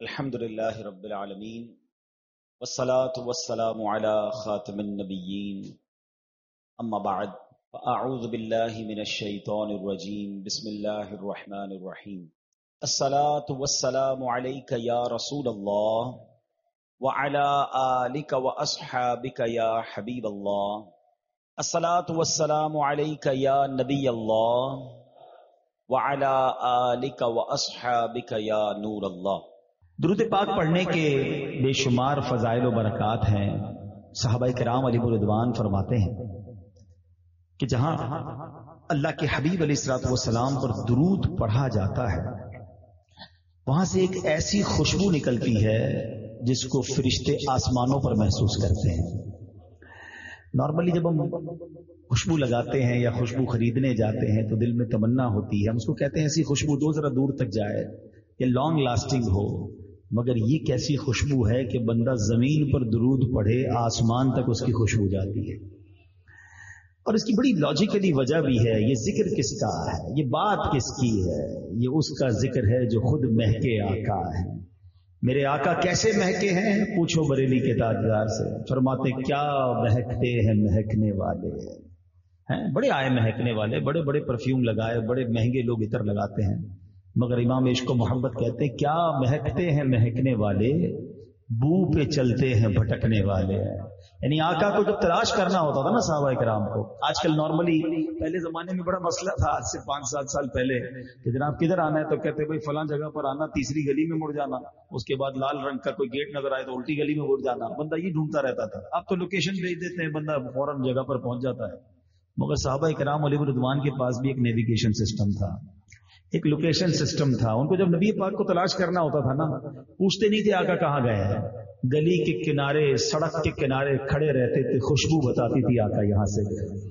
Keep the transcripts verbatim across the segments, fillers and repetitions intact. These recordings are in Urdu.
الحمد لله رب العالمين والصلاة والسلام على خاتم النبيين أما بعد فأعوذ بالله من الشيطان الرجيم بسم الله الرحمن الرحيم الصلاة والسلام عليك يا رسول الله وعلى آلك وأصحابك يا حبيب الله الصلاة والسلام عليك يا نبي الله وعلى آلك وأصحابك يا نور الله۔ درود پاک پڑھنے کے بے شمار فضائل و برکات ہیں۔ صحابہ کرام علیہ رضوان فرماتے ہیں کہ جہاں اللہ کے حبیب علیہ الصلوۃ والسلام پر درود پڑھا جاتا ہے وہاں سے ایک ایسی خوشبو نکلتی ہے جس کو فرشتے آسمانوں پر محسوس کرتے ہیں۔ نارملی جب ہم خوشبو لگاتے ہیں یا خوشبو خریدنے جاتے ہیں تو دل میں تمنا ہوتی ہے، ہم اس کو کہتے ہیں ایسی خوشبو دو ذرا دور تک جائے یا لانگ لاسٹنگ ہو، مگر یہ کیسی خوشبو ہے کہ بندہ زمین پر درود پڑھے آسمان تک اس کی خوشبو جاتی ہے۔ اور اس کی بڑی لاجیکلی وجہ بھی ہے، یہ ذکر کس کا ہے، یہ بات کس کی ہے؟ یہ اس کا ذکر ہے جو خود مہکے آقا ہے۔ میرے آقا کیسے مہکے ہیں؟ پوچھو بریلی کے تاجدار سے، فرماتے کیا مہکتے ہیں مہکنے والے ہیں، بڑے آئے مہکنے والے، بڑے بڑے پرفیوم لگائے، بڑے مہنگے لوگ عطر لگاتے ہیں، مگر امام عشق و محبت کہتے ہیں کیا مہکتے ہیں مہکنے والے، بو پہ چلتے ہیں بھٹکنے والے ہیں۔ یعنی آقا کو جب تلاش کرنا ہوتا تھا نا صحابہ کرام کو، آج کل نارملی، پہلے زمانے میں بڑا مسئلہ تھا آج سے پانچ سات سال پہلے کہ جناب کدھر آنا ہے تو کہتے بھائی فلاں جگہ پر آنا، تیسری گلی میں مڑ جانا، اس کے بعد لال رنگ کا کوئی گیٹ نظر آئے تو الٹی گلی میں مڑ جانا، بندہ یہ ڈھونڈتا رہتا تھا۔ اب تو لوکیشن بھیج دیتے ہیں، بندہ فوراً جگہ پر پہنچ جاتا ہے۔ مگر صحابہ کرام علیہ رضوان کے پاس بھی ایک نیویگیشن سسٹم تھا، ایک لوکیشن سسٹم تھا۔ ان کو جب نبی پاک کو تلاش کرنا ہوتا تھا نا، پوچھتے نہیں تھے آقا کہاں گئے ہیں، گلی کے کنارے، سڑک کے کنارے کھڑے رہتے تھے، خوشبو بتاتی تھی آقا یہاں سے گئے۔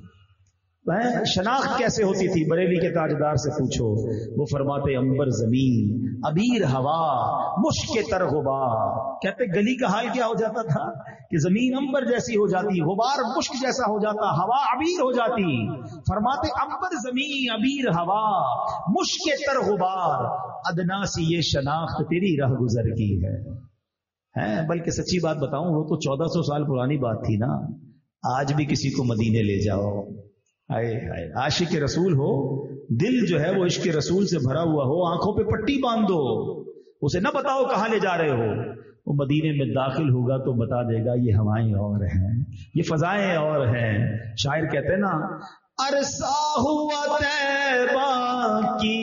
شناخت کیسے ہوتی تھی؟ بریلی کے تاجدار سے پوچھو، وہ فرماتے انبر زمین، ابیر ہوا، مشک تر غبار۔ کہتے گلی کا حال کیا ہو جاتا تھا کہ زمین انبر جیسی ہو جاتی، غبار مشک جیسا ہو جاتا، ہوا ابیر ہو جاتی۔ فرماتے انبر زمین، ابیر ہوا، مشک تر غبار، ادنا سی یہ شناخت تیری راہ گزر کی ہے۔ ہیں بلکہ سچی بات بتاؤں، وہ تو چودہ سو سال پرانی بات تھی نا، آج بھی کسی کو مدینے لے جاؤ، آئے آئے عاشق رسول ہو، دل جو ہے وہ عشق رسول سے بھرا ہوا ہو، آنکھوں پہ پٹی باندھ دو، اسے نہ بتاؤ کہاں لے جا رہے ہو، وہ مدینے میں داخل ہوگا تو بتا دے گا یہ ہوائیں اور ہیں، یہ فضائیں اور ہیں۔ شاعر کہتے ہیں نا، عرصہ ہوا طیبہ کی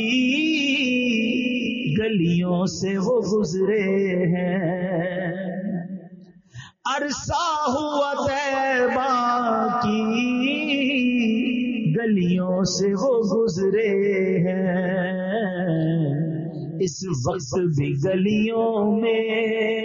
گلیوں سے وہ گزرے ہیں، عرصہ ہوا طیبہ کی گلیوں سے وہ گزرے ہیں، اس وقت بھی گلیوں میں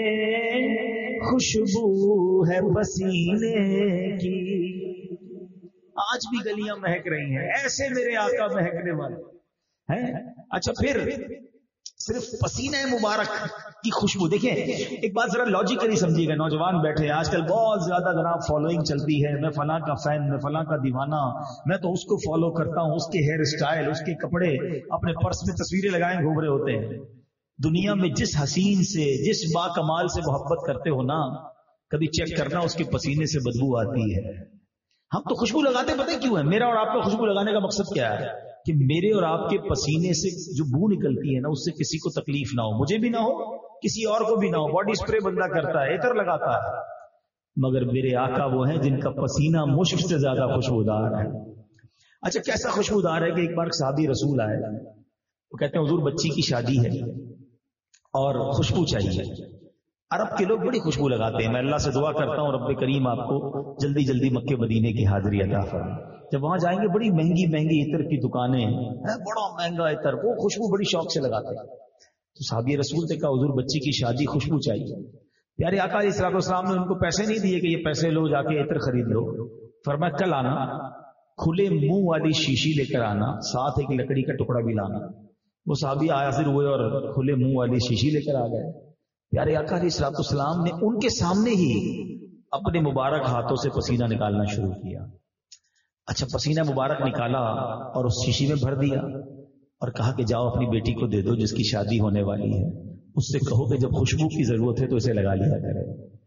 خوشبو ہے پسینے کی۔ آج بھی گلیاں مہک رہی ہیں، ایسے میرے آقا مہکنے والے ہیں۔ اچھا پھر صرف پسینہ مبارک کی خوشبو، دیکھیں ایک بات ذرا لاجیکلی سمجھیے گا، نوجوان بیٹھے آج کل بہت زیادہ جناب فالوئنگ چلتی ہے، میں فلاں کا فین، میں فلاں کا دیوانہ، میں تو اس کو فالو کرتا ہوں، اس کے ہیئر اسٹائل، اس کے کپڑے، اپنے پرس میں تصویریں لگائیں گھوم رہے ہوتے ہیں۔ دنیا میں جس حسین سے، جس با کمال سے محبت کرتے ہو نا، کبھی چیک کرنا اس کے پسینے سے بدبو آتی ہے۔ ہم تو خوشبو لگاتے پتہ کیوں ہے؟ میرا اور آپ کا خوشبو لگانے کا مقصد کیا ہے کہ میرے اور آپ کے پسینے سے جو بو نکلتی ہے نا، اس سے کسی کو تکلیف نہ ہو، مجھے بھی نہ ہو، کسی اور کو بھی نہ ہو۔ باڈی اسپرے بندہ کرتا ہے، عطر لگاتا ہے، مگر میرے آقا وہ ہیں جن کا پسینہ مشک سے زیادہ خوشبودار ہے۔ اچھا کیسا خوشبودار ہے کہ ایک بار صحابی رسول آئے، وہ کہتے ہیں حضور بچی کی شادی ہے اور خوشبو چاہیے۔ عرب کے لوگ بڑی خوشبو لگاتے ہیں، میں اللہ سے دعا کرتا ہوں رب کریم آپ کو جلدی جلدی مکے مدینے کی حاضری عطا فرمائے۔ جب وہاں جائیں گے بڑی مہنگی مہنگی عطر کی دکانیں، بڑا مہنگا عطر، وہ خوشبو بڑی شوق سے لگاتے ہیں۔ تو صحابی رسول نے کہا حضور بچی کی شادی، خوشبو چاہیے۔ پیارے آقا علیہ الصلوۃ والسلام نے ان کو پیسے نہیں دیے کہ یہ پیسے لو جا کے عطر خرید لو، فرمایا کل آنا، کھلے منہ والی شیشی لے کر آنا، ساتھ ایک لکڑی کا ٹکڑا بھی لانا۔ وہ صحابی حاضر ہوئے اور کھلے منہ والی شیشی لے کر آ گئے۔ پیارے آقا علیہ الصلوۃ والسلام نے ان کے سامنے ہی اپنے مبارک ہاتھوں سے پسینہ نکالنا شروع کیا۔ اچھا پسینہ مبارک نکالا اور اس شیشی میں بھر دیا اور کہا کہ جاؤ اپنی بیٹی کو دے دو جس کی شادی ہونے والی ہے۔ اس سے کہو کہ جب خوشبو کی ضرورت ہے تو اسے لگا لیا کرے.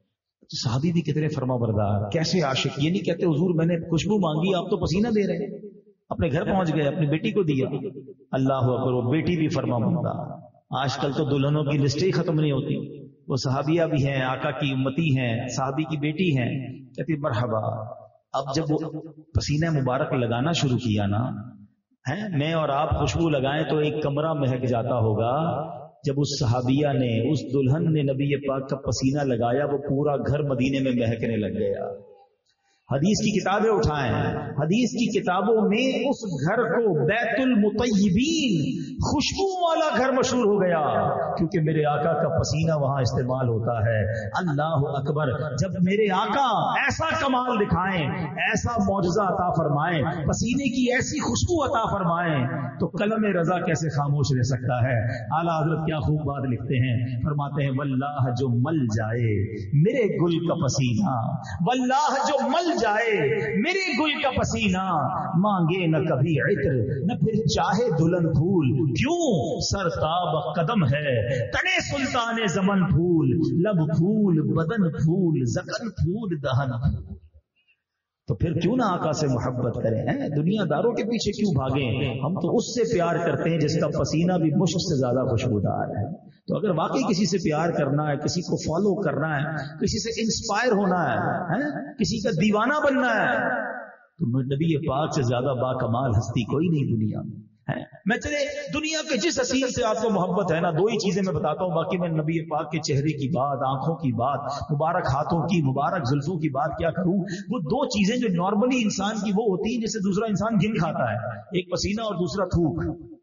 صحابی بھی کتنے فرما بردار، کیسے عاشق. یہ نہیں کہتے حضور میں نے خوشبو مانگی آپ تو پسینہ دے رہے ہیں. اپنے گھر پہنچ گئے، اپنی بیٹی کو دیا. اللہ اکبر، وہ بیٹی بھی فرما بردار. آج کل تو دلہنوں کی لسٹیں ہی ختم نہیں ہوتی. وہ صحابیہ بھی ہیں، آقا کی امتی ہیں، صحابی کی بیٹی ہیں. کہتی مرحبا. اب جب وہ پسینہ مبارک لگانا شروع کیا نا، میں اور آپ خوشبو لگائیں تو ایک کمرہ مہک جاتا ہوگا. جب اس صحابیہ نے، اس دلہن نے نبی پاک کا پسینہ لگایا، وہ پورا گھر مدینے میں مہکنے لگ گیا. حدیث کی کتابیں اٹھائیں، حدیث کی کتابوں میں اس گھر کو بیت المطیبین، خوشبو والا گھر مشہور ہو گیا، کیونکہ میرے آقا کا پسینہ وہاں استعمال ہوتا ہے. اللہ اکبر. جب میرے آقا ایسا کمال دکھائیں، ایسا معجزہ عطا فرمائیں، پسینے کی ایسی خوشبو عطا فرمائیں، تو قلم رضا کیسے خاموش رہ سکتا ہے. اعلیٰ حضرت کیا خوب بات لکھتے ہیں، فرماتے ہیں واللہ جو مل جائے میرے گل کا پسینہ، واللہ جو مل جائے میرے گل کا پسینہ، مانگے نہ کبھی عطر نہ پھر چاہے دلہن پھول، کیوں سرتاب قدم ہے تنے سلطان زمن پھول، لب پھول بدن پھول زکن پھول دہن پھول. تو پھر کیوں نہ آقا سے محبت کریں؟ ہیں دنیا داروں کے پیچھے کیوں بھاگیں؟ ہم تو اس سے پیار کرتے ہیں جس کا پسینہ بھی مشک سے زیادہ خوشبودار ہے. تو اگر واقعی کسی سے پیار کرنا ہے، کسی کو فالو کرنا ہے، کسی سے انسپائر ہونا ہے، کسی کا دیوانہ بننا ہے، تو نبی پاک سے زیادہ با کمال ہستی کوئی نہیں دنیا میں. میں چلے دنیا کے جس حسین سے آپ کو محبت ہے نا، دو ہی چیزیں میں بتاتا ہوں، باقی میں نبی پاک کے چہرے کی بات، آنکھوں کی بات، مبارک ہاتھوں کی، مبارک زلفوں کی بات کیا کروں. وہ دو چیزیں جو نارملی انسان کی وہ ہوتی ہیں جسے دوسرا انسان گن کھاتا ہے، ایک پسینہ اور دوسرا تھوک.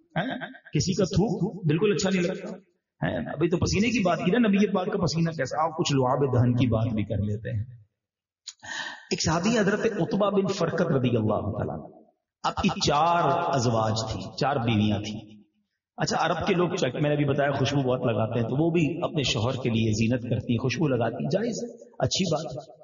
کسی کا تھوک بالکل اچھا نہیں لگتا. ابھی تو پسینے کی بات کی نا، نبی پاک کا پسینہ کیسا. آپ کچھ لعاب دہن کی بات بھی کر لیتے ہیں. ایک صحابی حضرت عتبہ بن فرقت رضی اللہ تعالیٰ، آپ کی چار ازواج تھی، چار بیویاں تھیں. اچھا عرب کے لوگ، میں نے بھی بتایا خوشبو بہت لگاتے ہیں، تو وہ بھی اپنے شوہر کے لیے زینت کرتی ہیں، خوشبو لگاتی، جائز ہے، اچھی بات ہے.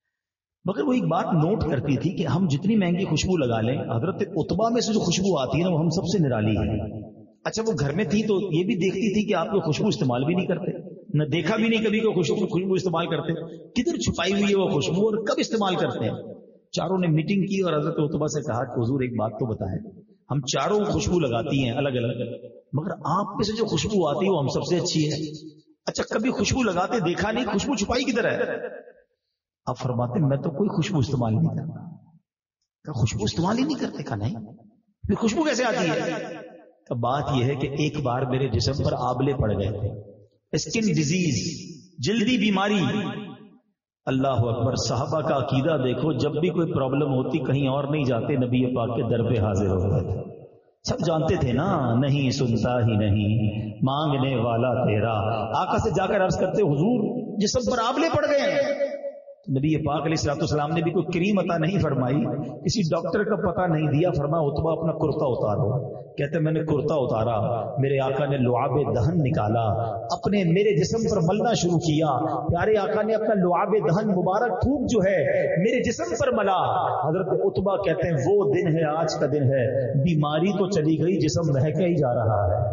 مگر وہ ایک بات نوٹ کرتی تھی کہ ہم جتنی مہنگی خوشبو لگا لیں، حضرت عتبہ میں سے جو خوشبو آتی ہے نا، وہ ہم سب سے نرالی ہے. اچھا وہ گھر میں تھی تو یہ بھی دیکھتی تھی کہ آپ کو خوشبو استعمال بھی نہیں کرتے، نہ دیکھا بھی نہیں کبھی کو خوشبو خوشبو استعمال کرتے. کدھر چھپائی ہوئی ہے وہ خوشبو اور کب استعمال کرتے ہیں؟ چاروں نے میٹنگ کی اور حضرت عتبہ سے کہا کہ حضور ایک بات تو بتائیں، ہم چاروں خوشبو لگاتی ہیں الگ الگ، مگر آپ میں سے جو خوشبو آتی ہے وہ ہم سب سے اچھی ہے. اچھا کبھی خوشبو لگاتے دیکھا نہیں، خوشبو چھپائی کدھر ہے؟ آپ فرماتے میں تو کوئی خوشبو استعمال نہیں کرتا. کہ خوشبو استعمال ہی نہیں کرتے؟ کہا نہیں، پھر خوشبو کیسے آتی ہے؟ بات یہ ہے کہ ایک بار میرے جسم پر آبلے پڑ گئے تھے، اسکن ڈیزیز، جلدی بیماری. اللہ اکبر. صحابہ کا عقیدہ دیکھو، جب بھی کوئی پرابلم ہوتی کہیں اور نہیں جاتے، نبی پاک کے در پہ حاضر ہو گئے تھے. سب جانتے تھے نا، نہیں سنتا ہی نہیں مانگنے والا تیرا. آقا سے جا کر عرض کرتے حضور جسم پر آبلے پڑ گئے ہیں. نبی پاک علیہ الصلوۃ والسلام نے بھی کوئی کریم عطا نہیں فرمائی، کسی ڈاکٹر کا پتہ نہیں دیا، فرمایا عتبہ اپنا کرتا اتارو. کہتے میں نے کرتا اتارا، میرے آقا نے لعاب دہن نکالا، اپنے میرے جسم پر ملنا شروع کیا. پیارے آقا نے اپنا لعاب دہن مبارک تھوک جو ہے میرے جسم پر ملا. حضرت عتبہ کہتے ہیں وہ دن ہے، آج کا دن ہے، بیماری تو چلی گئی، جسم مہکا ہی جا رہا ہے.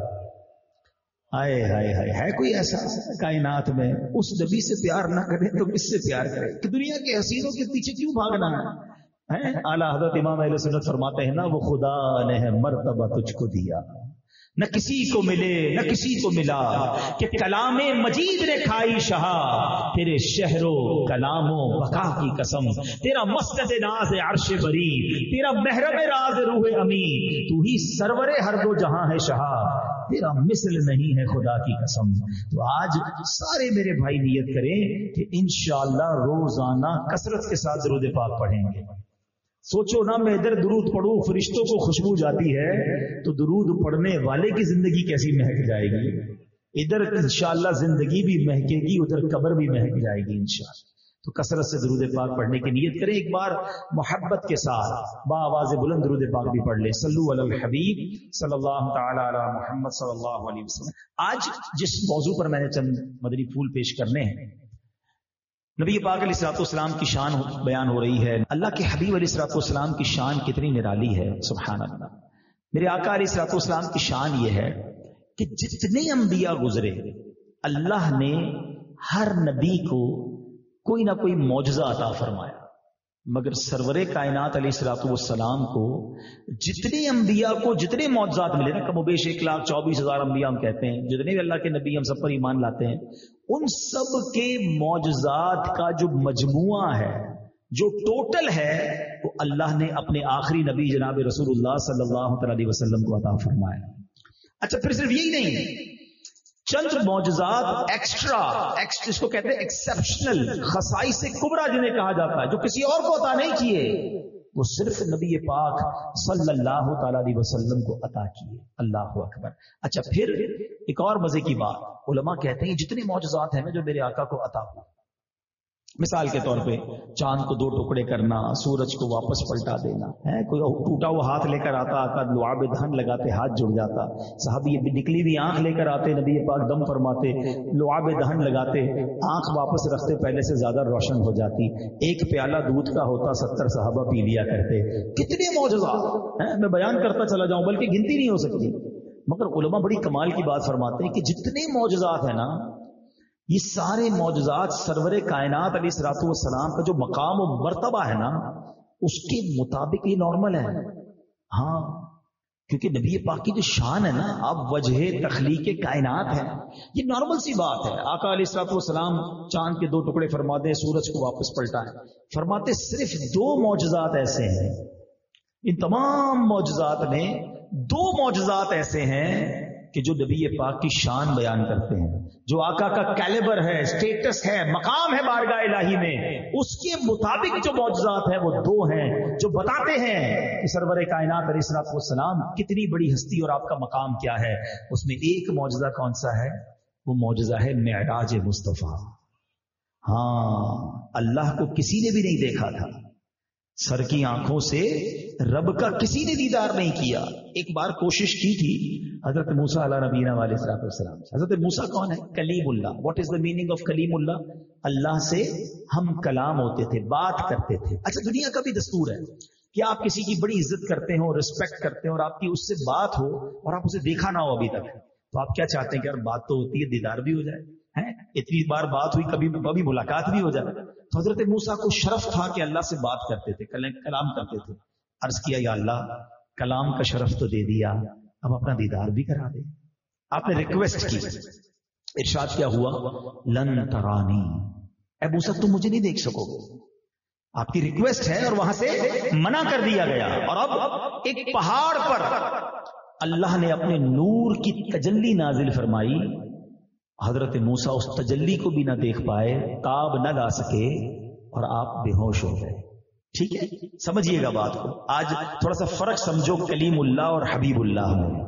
آئے ہائے ہائے، ہے کوئی ایسا کائنات میں؟ اس نبی سے پیار نہ کرے تو کس سے پیار کرے؟ کہ دنیا کے حسینوں کے پیچھے کیوں بھاگنا ہے؟ اعلیٰ حضرت امام اہل سنت فرماتے ہیں نا، وہ خدا نے مرتبہ تجھ کو دیا، نہ کسی کو ملے نہ کسی کو ملا، کہ کلام مجید نے کھائی شہا، تیرے شہر و کلام و بقا کی قسم، تیرا مسند ناز عرش بری، تیرا محرم راز روح امی، تو ہی سرور ہر دو جہاں ہے شہا، تیرا مثل نہیں ہے خدا کی قسم. تو آج سارے میرے بھائی نیت کریں کہ انشاءاللہ روزانہ کثرت کے ساتھ درود پاک پڑھیں گے. سوچو نا، میں ادھر درود پڑھوں، فرشتوں کو خوشبو جاتی ہے، تو درود پڑھنے والے کی زندگی کیسی مہک جائے گی. ادھر انشاءاللہ زندگی بھی مہکے گی، ادھر قبر بھی مہک جائے گی انشاءاللہ. تو کثرت سے درود پاک پڑھنے کی نیت کریں. ایک بار محبت کے ساتھ با آواز بلند درود پاک بھی پڑھ لیں. صلو علی الحبیب صلی اللہ تعالی علی محمد صلی اللہ علیہ وسلم. آج جس موضوع پر میں نے چند مدنی پھول پیش کرنے ہیں، نبی پاک علیہ الصلوۃ والسلام کی شان بیان ہو رہی ہے. اللہ کے حبیب علیہ الصلوۃ والسلام کی شان کتنی نرالی ہے، سبحان اللہ. میرے آقا علیہ الصلوۃ والسلام کی شان یہ ہے کہ جتنے انبیاء گزرے اللہ نے ہر نبی کو کوئی نہ کوئی معجزہ عطا فرمایا، مگر سرور کائنات علیہ الصلوۃ والسلام کو جتنے انبیاء کو جتنے معجزات ملے نا، کم و بیش ایک لاکھ چوبیس ہزار انبیاء ہم کہتے ہیں، جتنے بھی اللہ کے نبی ہم سب پر ایمان لاتے ہیں، ان سب کے معجزات کا جو مجموعہ ہے، جو ٹوٹل ہے، وہ اللہ نے اپنے آخری نبی جناب رسول اللہ صلی اللہ تعالی علیہ وسلم کو عطا فرمایا۔ اچھا، پھر صرف یہی نہیں، چند معجزات ایکسٹرا ایکس جس کو کہتے ہیں ایکسپشنل، خصائص کبریٰ جنہیں کہا جاتا ہے، جو کسی اور کو عطا نہیں کیے، وہ صرف نبی پاک صلی اللہ تعالی علیہ وسلم کو عطا کیے۔ اللہ اکبر۔ اچھا، پھر ایک اور مزے کی بات، علماء کہتے ہیں جتنے معجزات ہیں نا جو میرے آقا کو عطا ہوئے، مثال کے طور پہ چاند کو دو ٹکڑے کرنا، سورج کو واپس پلٹا دینا ہے، کوئی ٹوٹا ہوا ہاتھ لے کر آتا، آقا لعاب دہن لگاتے ہاتھ جڑ جاتا، صحابی نکلی ہوئی آنکھ لے کر آتے، نبی پاک دم فرماتے، لعاب دہن لگاتے، آنکھ واپس رکھتے، پہلے سے زیادہ روشن ہو جاتی، ایک پیالہ دودھ کا ہوتا ستر صحابہ پی لیا کرتے۔ کتنے معجزات ہیں، میں بیان کرتا چلا جاؤں بلکہ گنتی نہیں ہو سکتی، مگر علماء بڑی کمال کی بات فرماتے ہیں کہ جتنے معجزات ہیں نا، یہ سارے معجزات سرور کائنات علیہ الصلوۃ والسلام کا جو مقام و مرتبہ ہے نا، اس کے مطابق یہ نارمل ہے۔ ہاں، کیونکہ نبی پاک کی جو شان ہے نا، اب وجہ تخلیق کائنات ہے، یہ نارمل سی بات ہے۔ آقا علیہ الصلوۃ والسلام چاند کے دو ٹکڑے فرما دیں، سورج کو واپس پلٹائیں، فرماتے صرف دو معجزات ایسے ہیں، ان تمام معجزات میں دو معجزات ایسے ہیں کہ جو نبی پاک کی شان بیان کرتے ہیں، جو آقا کا کیلیبر ہے، سٹیٹس ہے، مقام ہے بارگاہ الہی میں، اس کے مطابق جو معجزات ہیں وہ دو ہیں، جو بتاتے ہیں کہ سرور کائنات علیہ الصلوۃ والسلام کتنی بڑی ہستی اور آپ کا مقام کیا ہے۔ اس میں ایک معجزہ کون سا ہے؟ وہ معجزہ ہے معراج مصطفیٰ۔ ہاں، اللہ کو کسی نے بھی نہیں دیکھا تھا، سر کی آنکھوں سے رب کا کسی نے دیدار نہیں کیا۔ ایک بار کوشش کی تھی حضرت موسیٰ علیہ نبینا علیہ السلام سے۔ حضرت موسیٰ کون ہے؟ Kalim Allah. What is the meaning of Kalim Allah? Allah سے ہم کلام ہوتے تھے، بات کرتے تھے۔ اچھا، دنیا کا بھی دستور ہے کہ آپ کسی کی بڑی عزت کرتے ہو، رسپیکٹ کرتے ہو، اور آپ کی اس سے بات ہو اور آپ اسے دیکھا نہ ہو ابھی تک، تو آپ کیا چاہتے ہیں کہ یار بات تو ہوتی ہے، دیدار بھی ہو جائے، ہیں اتنی بار بات ہوئی، کبھی کبھی ملاقات بھی ہو جائے۔ تو حضرت موسیٰ کو شرف تھا کہ اللہ سے بات کرتے تھے، کلام کرتے تھے۔ عرض کیا، یا اللہ، کلام کا شرف تو دے دیا، اب اپنا دیدار بھی کرا دے۔ آپ نے ریکویسٹ کی، ارشاد کیا ہوا؟ لن ترانی، اے موسیٰ تم مجھے نہیں دیکھ سکو گے۔ آپ کی ریکویسٹ ہے اور وہاں سے منع کر دیا گیا، اور اب ایک پہاڑ پر اللہ نے اپنے نور کی تجلی نازل فرمائی۔ حضرت موسیٰ اس تجلی کو بھی نہ دیکھ پائے، تاب نہ لا سکے، اور آپ بے ہوش ہو گئے۔ ٹھیک ہے، سمجھیے گا بات کو۔ آج تھوڑا سا فرق سمجھو کلیم اللہ اور حبیب اللہ میں۔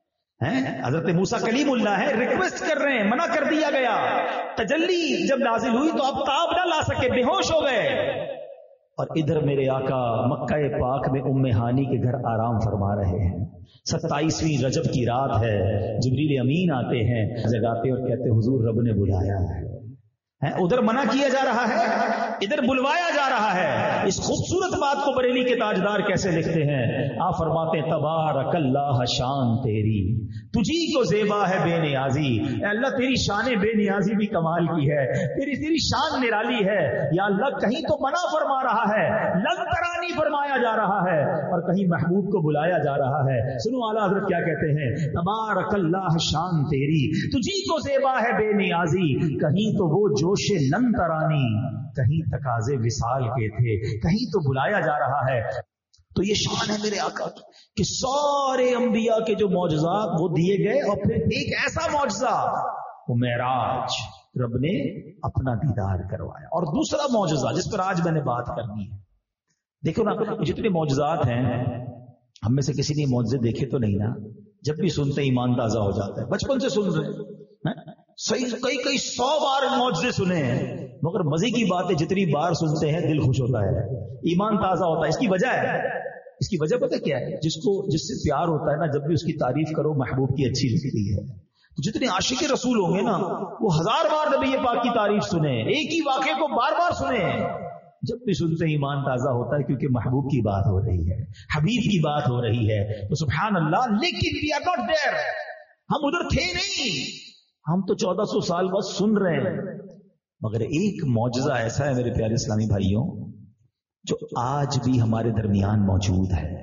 حضرت موسیٰ کلیم اللہ ہے، ریکویسٹ کر رہے ہیں، منع کر دیا گیا۔ تجلی جب نازل ہوئی تو آپ تاب نہ لا سکے، بے ہوش ہو گئے۔ اور ادھر میرے آقا مکہ پاک میں ام ہانی کے گھر آرام فرما رہے ہیں۔ ستائیسویں رجب کی رات ہے، جبریل امین آتے ہیں، جگاتے اور کہتے حضور رب نے بلایا ہے۔ ادھر منع کیا جا رہا ہے، ادھر بلوایا جا رہا ہے۔ اس خوبصورت بات کو بریلی کے تاجدار کیسے لکھتے ہیں؟ آپ فرماتے تبارک اللہ شان تیری، تجھی کو زیبا ہے بے نیازی۔ اے اللہ تیری شان بے نیازی بھی کمال کی ہے، تیری تیری شان نرالی ہے۔ یا اللہ کہیں تو منع فرما رہا ہے، لن ترانی فرمایا جا رہا ہے، اور کہیں محبوب کو بلایا جا رہا ہے۔ سنو اعلیٰ حضرت کیا کہتے ہیں؟ تبارک اللہ شان تیری، تجھی کو زیبا ہے بے نیازی۔ کہیں تو وہ جوش لن ترانی، کہیں تقاضے وصال کے تھے، کہیں تو بلایا جا رہا ہے۔ تو یہ شان ہے میرے آقا کی کہ سارے انبیاء کے جو معجزات وہ دیے گئے، اور پھر ایک ایسا معجزہ، وہ معراج، رب نے اپنا دیدار کروایا۔ اور دوسرا معجزہ جس پر آج میں نے بات کرنی ہے، دیکھو نا، جتنے معجزات ہیں، ہم میں سے کسی نے معجزے دیکھے تو نہیں نا؟ جب بھی سنتے ایمان تازہ ہو جاتا ہے، بچپن سے سن رہے ہیں، صحیح کئی کئی سو بار معجزے سنے ہیں، مگر مزے کی بات ہے جتنی بار سنتے ہیں دل خوش ہوتا ہے، ایمان تازہ ہوتا ہے۔ اس کی وجہ ہے، اس کی وجہ پتہ کیا ہے؟ جس کو جس سے پیار ہوتا ہے نا، جب بھی اس کی تعریف کرو محبوب کی اچھی لگتی ہے۔ جتنے عاشق رسول ہوں گے نا، وہ ہزار بار نبی پاک کی تعریف سنیں، ایک ہی واقعے کو بار بار سنیں، جب بھی سنتے ہیں ایمان تازہ ہوتا ہے، کیونکہ محبوب کی بات ہو رہی ہے، حبیب کی بات ہو رہی ہے۔ تو سبحان اللہ، لیکن we are not there، ہم ادھر تھے نہیں۔ ہم تو چودہ سو سال بعد سن رہے ہیں، مگر ایک معجزہ ایسا ہے میرے پیارے اسلامی بھائیوں جو آج بھی ہمارے درمیان موجود ہے،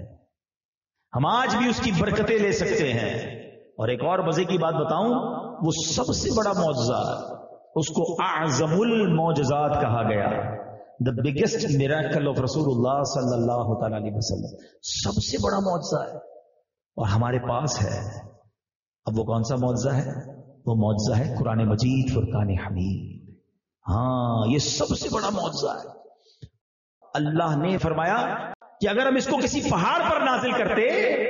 ہم آج بھی اس کی برکتیں لے سکتے ہیں۔ اور ایک اور مزے کی بات بتاؤں، وہ سب سے بڑا معجزہ، اس کو اعظم المعجزات کہا گیا، the biggest miracle of رسول اللہ صلی اللہ تعالی علیہ وسلم، سب سے بڑا معجزہ ہے اور ہمارے پاس ہے۔ اب وہ کون سا معجزہ ہے؟ وہ معجزہ ہے قرآن مجید فرقان حمید۔ ہاں، یہ سب سے بڑا معجزہ ہے۔ اللہ نے فرمایا کہ اگر ہم اس کو کسی پہاڑ پر نازل کرتے،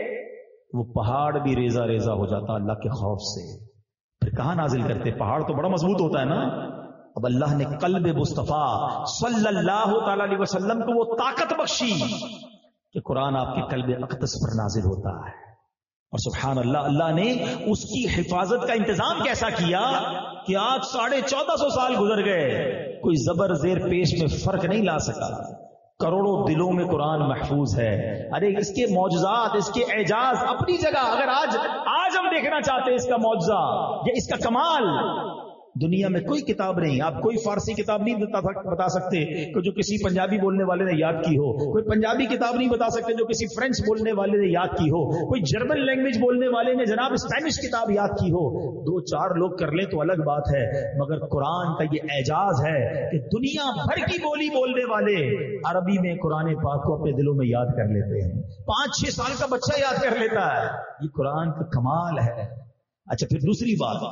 وہ پہاڑ بھی ریزہ ریزہ ہو جاتا اللہ کے خوف سے۔ پھر کہاں نازل کرتے؟ پہاڑ تو بڑا مضبوط ہوتا ہے نا۔ اب اللہ نے قلب مصطفیٰ صلی اللہ تعالی علیہ وسلم کو وہ طاقت بخشی کہ قرآن آپ کے قلب اقدس پر نازل ہوتا ہے۔ اور سبحان اللہ، اللہ نے اس کی حفاظت کا انتظام کیسا کیا کہ آج ساڑھے چودہ سو سال گزر گئے، کوئی زبر زیر پیش میں فرق نہیں لا سکا، کروڑوں دلوں میں قرآن محفوظ ہے۔ ارے اس کے معجزات، اس کے اعجاز اپنی جگہ، اگر آج آج ہم دیکھنا چاہتے ہیں اس کا معجزہ یا اس کا کمال، دنیا میں کوئی کتاب نہیں، آپ کوئی فارسی کتاب نہیں بتا سکتے کہ جو کسی پنجابی بولنے والے نے یاد کی ہو، کوئی پنجابی کتاب نہیں بتا سکتے جو کسی فرینچ بولنے والے نے یاد کی ہو، کوئی جرمن لینگویج بولنے والے نے جناب اسپینش کتاب یاد کی ہو۔ دو چار لوگ کر لیں تو الگ بات ہے، مگر قرآن کا یہ اعجاز ہے کہ دنیا بھر کی بولی بولنے والے عربی میں قرآن پاک کو اپنے دلوں میں یاد کر لیتے ہیں، پانچ چھ سال کا بچہ یاد کر لیتا ہے۔ یہ قرآن کا کمال ہے۔ اچھا، پھر دوسری بات،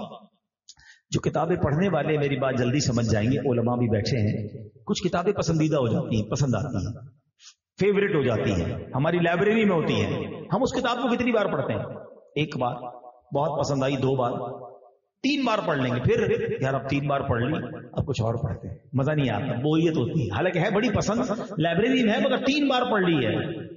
جو کتابیں پڑھنے والے میری بات جلدی سمجھ جائیں گے، علماء بھی بیٹھے ہیں، کچھ کتابیں پسندیدہ ہو جاتی ہیں، پسند آتی ہیں، فیوریٹ ہو جاتی ہیں، ہماری لائبریری میں ہوتی ہیں، ہم اس کتاب کو کتنی بار پڑھتے ہیں؟ ایک بار، بہت پسند آئی دو بار، تین بار پڑھ لیں گے، پھر یار اب تین بار پڑھ لی، اب کچھ اور پڑھتے ہیں، مزہ نہیں آتا، بوریت ہوتی ہے، حالانکہ ہے بڑی پسند، لائبریری میں ہے، مگر تین بار پڑھ لی ہے۔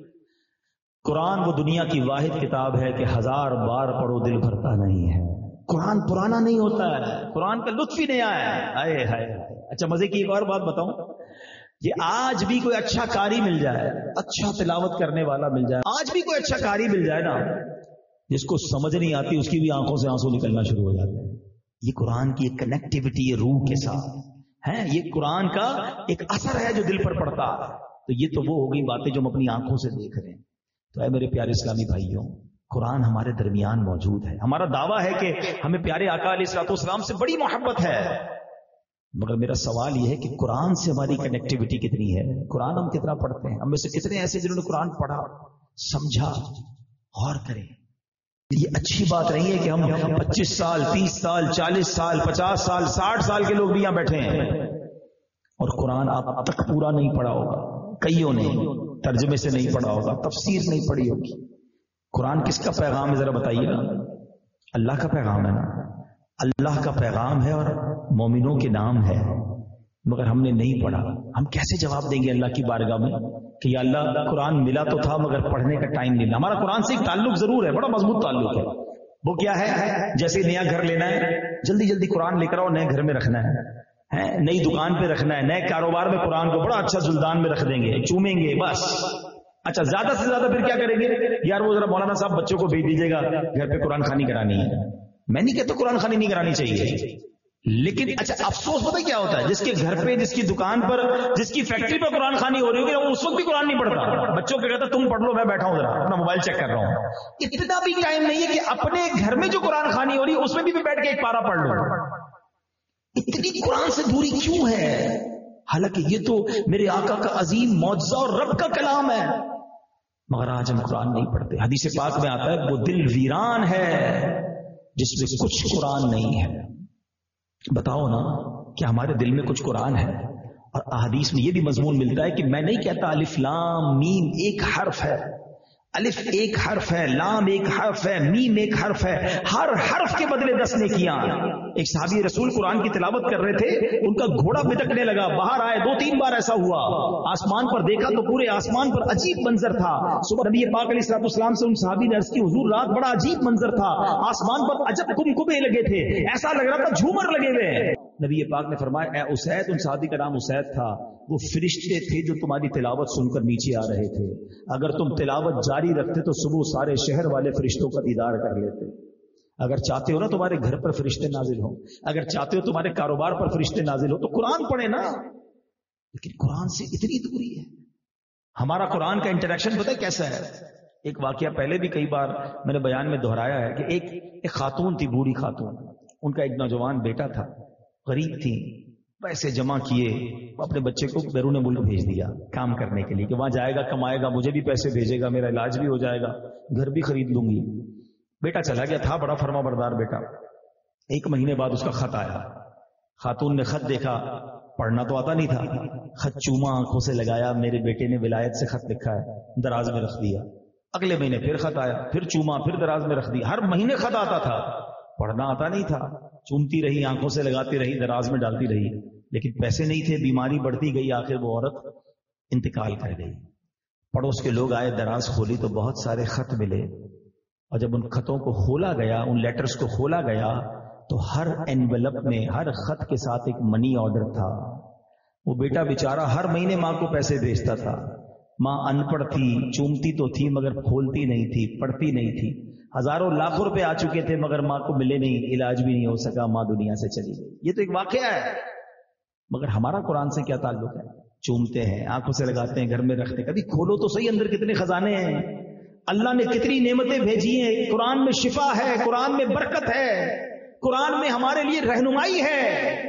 قرآن وہ دنیا کی واحد کتاب ہے کہ ہزار بار پڑھو دل بھرتا نہیں ہے۔ قرآن پرانا نہیں ہوتا ہے، قرآن کا لطف ہی نہیں آیا ہے۔ آئے ہائے۔ اچھا، مزے کی ایک اور بات بتاؤں، یہ آج بھی کوئی اچھا قاری مل جائے، اچھا تلاوت کرنے والا مل جائے، آج بھی کوئی اچھا قاری مل جائے نا، جس کو سمجھ نہیں آتی اس کی بھی آنکھوں سے آنسو نکلنا شروع ہو جاتے ہیں۔ یہ قرآن کی ایک کنیکٹیوٹی ہے روح کے ساتھ ہے، یہ قرآن کا ایک اثر ہے جو دل پر پڑتا ہے۔ تو یہ تو وہ ہو گئی باتیں جو ہم اپنی آنکھوں سے دیکھ رہے ہیں۔ تو اے میرے پیارے اسلامی بھائیوں، قرآن ہمارے درمیان موجود ہے۔ ہمارا دعویٰ ہے کہ ہمیں پیارے آقا علیہ الصلوۃ والسلام سے بڑی محبت ہے، مگر میرا سوال یہ ہے کہ قرآن سے ہماری کنیکٹیوٹی کتنی ہے؟ قرآن ہم کتنا پڑھتے ہیں؟ ہم میں سے کتنے ایسے جنہوں نے قرآن پڑھا، سمجھا، غور کریں؟ یہ اچھی بات نہیں ہے کہ ہم پچیس سال، تیس سال، چالیس سال، پچاس سال، ساٹھ سال کے لوگ بھی یہاں بیٹھے ہیں اور قرآن آپ اب تک پورا نہیں پڑھا ہوگا، کئیوں نے ترجمے سے نہیں پڑھا ہوگا، تفسیر نہیں پڑھی ہوگی۔ قرآن کس کا پیغام ہے ذرا بتائیے نا؟ اللہ کا پیغام ہے نا، اللہ کا پیغام ہے اور مومنوں کے نام ہے، مگر ہم نے نہیں پڑھا۔ ہم کیسے جواب دیں گے اللہ کی بارگاہ میں کہ یا اللہ قرآن ملا تو تھا مگر پڑھنے کا ٹائم نہیں ملا؟ ہمارا قرآن سے ایک تعلق ضرور ہے، بڑا مضبوط تعلق ہے، وہ کیا ہے؟ جیسے نیا گھر لینا ہے، جلدی جلدی قرآن لے کر آؤ، نئے گھر میں رکھنا ہے، نئی دکان پہ رکھنا ہے، نئے کاروبار میں قرآن کو بڑا اچھا زلدان میں رکھ دیں گے، چومیں گے بس۔ اچھا، زیادہ سے زیادہ پھر کیا کریں گے؟ یار وہ ذرا مولانا صاحب بچوں کو بھیج دیجیے گا گھر پہ قرآن خوانی کرانی ہے۔ میں نہیں کہتا قرآن خوانی نہیں کرانی چاہیے، لیکن اچھا افسوس پتہ کیا ہوتا ہے؟ جس کے گھر پہ، جس کی دکان پر، جس کی فیکٹری پہ قرآن خوانی ہو رہی ہوگی، وہ اس وقت بھی قرآن نہیں پڑھتا، بچوں کو کہتا تم پڑھ لو، میں بیٹھا ہوں ذرا اپنا موبائل چیک کر رہا ہوں۔ اتنا بھی ٹائم نہیں ہے کہ اپنے گھر میں جو قرآن خوانی ہو رہی ہے اس میں بھی بیٹھ کے ایک پارا پڑھ لو۔ اتنی قرآن سے دوری کیوں ہے؟ حالانکہ یہ تو میرے آقا کا عظیم معجزہ اور رب کا کلام ہے، مگر آج ہم قرآن نہیں پڑھتے۔ حدیث پاک میں آتا ہے وہ دل ویران ہے جس میں کچھ قرآن نہیں ہے۔ بتاؤ نا کہ ہمارے دل میں کچھ قرآن ہے؟ اور احادیث میں یہ بھی مضمون ملتا ہے کہ میں نہیں کہتا الف لام میم ایک حرف ہے، الف ایک حرف ہے، لام ایک حرف ہے، میم ایک حرف ہے، ہر حرف کے بدلے دس نیکیاں۔ ایک صحابی رسول قرآن کی تلاوت کر رہے تھے، ان کا گھوڑا بتکنے لگا، باہر آئے، دو تین بار ایسا ہوا، آسمان پر دیکھا تو پورے آسمان پر عجیب منظر تھا۔ صبح نبی پاک علیہ الصلوۃ والسلام سے ان صحابی نے عرض کی حضور رات بڑا عجیب منظر تھا، آسمان پر عجب کمکمے لگے تھے، ایسا لگ رہا تھا جھومر لگے ہوئے۔ نبی پاک نے فرمایا اے اسید، ان صحابی کا نام اسید تھا، وہ فرشتے تھے جو تمہاری تلاوت سن کر نیچے آ رہے تھے، اگر تم تلاوت جاری رکھتے تو صبح سارے شہر والے فرشتوں کا دیدار کر لیتے، اگر چاہتے ہو نا تمہارے گھر پر فرشتے نازل ہوں، اگر چاہتے ہو تمہارے کاروبار پر فرشتے نازل ہو تو قرآن پڑھے نا. لیکن قرآن سے اتنی دوری ہے. ہمارا قرآن کا انٹریکشن پتہ ہے کیسا ہے؟ ایک واقعہ پہلے بھی کئی بار میں نے بیان میں دہرایا ہے کہ ایک ایک خاتون تھی، بوڑھی خاتون، ان کا ایک نوجوان بیٹا تھا، غریب تھی، پیسے جمع کیے، اپنے بچے کو بیرون ملک بھیج دیا کام کرنے کے لیے کہ وہاں جائے گا، کمائے گا، مجھے بھی پیسے بھیجے گا، میرا علاج بھی ہو جائے گا، گھر بھی خرید لوں گی. بیٹا چلا گیا، تھا بڑا فرما بردار بیٹا. ایک مہینے بعد اس کا خط آیا. خاتون نے خط دیکھا، پڑھنا تو آتا نہیں تھا، خط چوما، آنکھوں سے لگایا، میرے بیٹے نے ولایت سے خط لکھا ہے، دراز میں رکھ دیا. اگلے مہینے پھر خط آیا، پھر چوما، پھر دراز میں رکھ دیا. ہر مہینے خط آتا تھا، پڑھنا آتا نہیں تھا، چومتی رہی، آنکھوں سے لگاتی رہی، دراز میں ڈالتی رہی، لیکن پیسے نہیں تھے، بیماری بڑھتی گئی، آخر وہ عورت انتقال کر گئی. پڑوس کے لوگ آئے، دراز کھولی تو بہت سارے خط ملے، اور جب ان خطوں کو کھولا گیا، ان لیٹرز کو کھولا گیا تو ہر انویلپ میں، ہر خط کے ساتھ ایک منی آرڈر تھا. وہ بیٹا بیچارہ ہر مہینے ماں کو پیسے بھیجتا تھا. ماں ان پڑھ تھی، چومتی تو تھی مگر کھولتی نہیں تھی، پڑھتی نہیں تھی. ہزاروں لاکھوں روپے آ چکے تھے مگر ماں کو ملے نہیں، علاج بھی نہیں ہو سکا، ماں دنیا سے چلی گئی. یہ تو ایک واقعہ ہے. مگر ہمارا قرآن سے کیا تعلق ہے؟ چومتے ہیں، آنکھوں سے لگاتے ہیں، گھر میں رکھتے ہیں. کبھی کھولو تو صحیح اندر کتنے خزانے ہیں، اللہ نے کتنی نعمتیں بھیجی ہیں. قرآن میں شفا ہے، قرآن میں برکت ہے، قرآن میں ہمارے لیے رہنمائی ہے.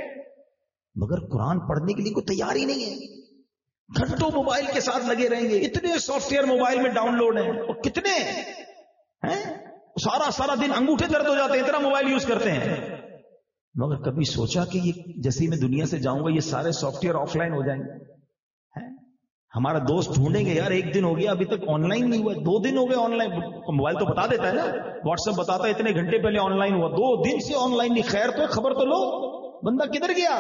مگر قرآن پڑھنے کے لیے کوئی تیار ہی نہیں ہے. گھنٹوں موبائل کے ساتھ لگے رہیں گے. اتنے سافٹ ویئر موبائل میں ڈاؤن لوڈ ہیں، اور کتنے ہیں، سارا سارا دن انگوٹھے درد ہو جاتے ہیں، اتنا موبائل یوز کرتے ہیں. مگر کبھی سوچا کہ یہ جیسے میں دنیا سے جاؤں گا یہ سارے سافٹ ویئر آف لائن ہو جائیں گے؟ ہمارا دوست ڈھونڈیں گے، یار ایک دن ہو گیا ابھی تک آن لائن نہیں ہوا، دو دن ہو گئے آن لائن. موبائل تو بتا دیتا ہے نا، واٹس ایپ بتاتا ہے اتنے گھنٹے پہلے آن لائن ہوا، دو دن سے آن لائن نہیں. خیر تو خبر تو لو، بندہ کدھر گیا؟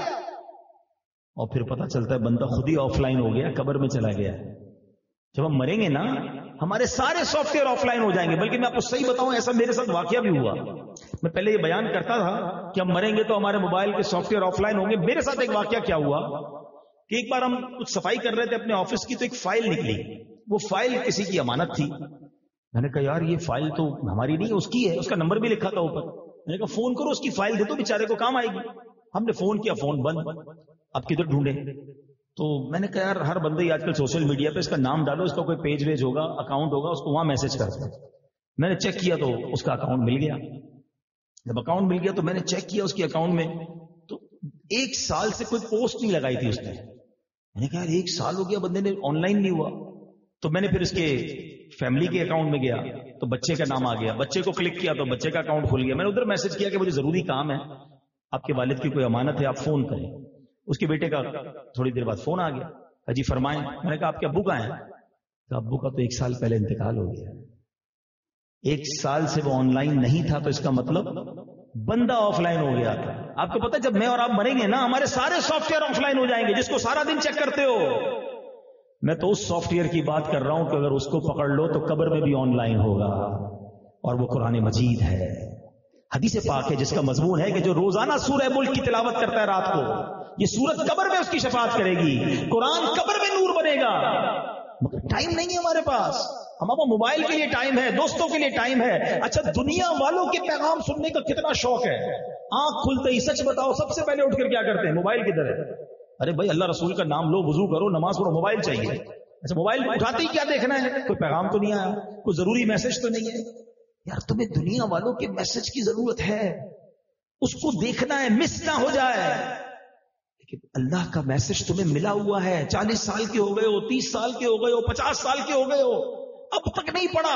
اور پھر پتا چلتا ہے بندہ خود ہی آف لائن ہو گیا، قبر میں چلا گیا. جب ہم مریں گے نا ہمارے سارے سافٹ ویئر آف لائن ہو جائیں گے. بلکہ میں آپ کو صحیح بتاؤں، ایسا میرے ساتھ واقعہ بھی ہوا. میں پہلے یہ بیان کرتا تھا کہ ہم مریں گے تو ہمارے موبائل کے سافٹ ویئر آف لائن ہوں گے. میرے ساتھ ایک واقعہ کیا ہوا کہ ایک بار ہم کچھ صفائی کر رہے تھے اپنے آفس کی، تو ایک فائل نکلی. وہ فائل کسی کی امانت تھی. میں نے کہا یار یہ فائل تو ہماری نہیں، اس کی ہے، اس کا نمبر بھی لکھا تھا اوپر. میں نے کہا فون کرو، اس کی فائل دے دو، بیچارے کو کام آئے گی. ہم نے فون کیا، فون بند. اب کدھر ڈھونڈے؟ تو میں نے کہا یار ہر بندے ہی آج کل سوشل میڈیا پہ اس کا نام ڈالو، اس کا کوئی پیج ویج ہوگا، اکاؤنٹ ہوگا، اس کو وہاں میسج کر دو. میں نے چیک کیا تو اس کا اکاؤنٹ مل گیا. جب اکاؤنٹ مل گیا تو میں نے چیک کیا اس کے اکاؤنٹ میں، تو ایک سال سے کوئی پوسٹ نہیں لگائی تھی اس نے. میں نے کہا ایک سال ہو گیا بندے نے آن لائن نہیں ہوا. تو میں نے پھر اس کے فیملی کے اکاؤنٹ میں گیا تو بچے کا نام آ گیا، بچے کو کلک کیا تو بچے کا اکاؤنٹ کھل گیا. میں نے ادھر میسج کیا کہ مجھے ضروری کام ہے، آپ کے والد کی کوئی امانت ہے، آپ فون کریں. اس کے بیٹے کا تھوڑی دیر بعد فون آ گیا، جی فرمائیں. میں نے کہا آپ کے ابو کہاں ہیں؟ تو ابو کا تو ایک سال پہلے انتقال ہو گیا. ایک سال سے وہ آن لائن نہیں تھا، تو اس کا مطلب بندہ آف لائن ہو گیا تھا. آپ کو پتا جب میں اور آپ مریں گے نا ہمارے سارے سافٹ ویئر آف لائن ہو جائیں گے، جس کو سارا دن چیک کرتے ہو. میں تو اس سافٹ ویئر کی بات کر رہا ہوں کہ اگر اس کو پکڑ لو تو قبر میں بھی آن لائن ہوگا، اور وہ قرآن مجید ہے. حدیث پاک ہے جس کا مضمون ہے کہ جو روزانہ سورہ ملک کی تلاوت کرتا ہے رات کو، یہ سورت قبر میں اس کی شفاعت کرے گی، قرآن قبر میں نور بنے گا. مگر ٹائم نہیں ہے ہمارے پاس. ہمارا موبائل کے لیے ٹائم ہے، دوستوں کے لیے ٹائم ہے. اچھا دنیا والوں کے پیغام سننے کا کتنا شوق ہے. آنکھ کھلتے ہی سچ بتاؤ سب سے پہلے اٹھ کر کیا کرتے ہیں؟ موبائل کدھر ہے؟ ارے بھائی اللہ رسول کا نام لو، وضو کرو، نماز پڑھو، موبائل چاہیے. اچھا موبائل اٹھاتے ہی کیا دیکھنا ہے؟ کوئی پیغام تو نہیں آیا، کوئی ضروری میسج تو نہیں ہے. یار تمہیں دنیا والوں کے میسج کی ضرورت ہے، اس کو دیکھنا ہے، مس نہ ہو جائے. لیکن اللہ کا میسج تمہیں ملا ہوا ہے. چالیس سال کے ہو گئے ہو، تیس سال کے ہو گئے ہو، پچاس سال کے ہو گئے ہو، اب تک نہیں پڑھا.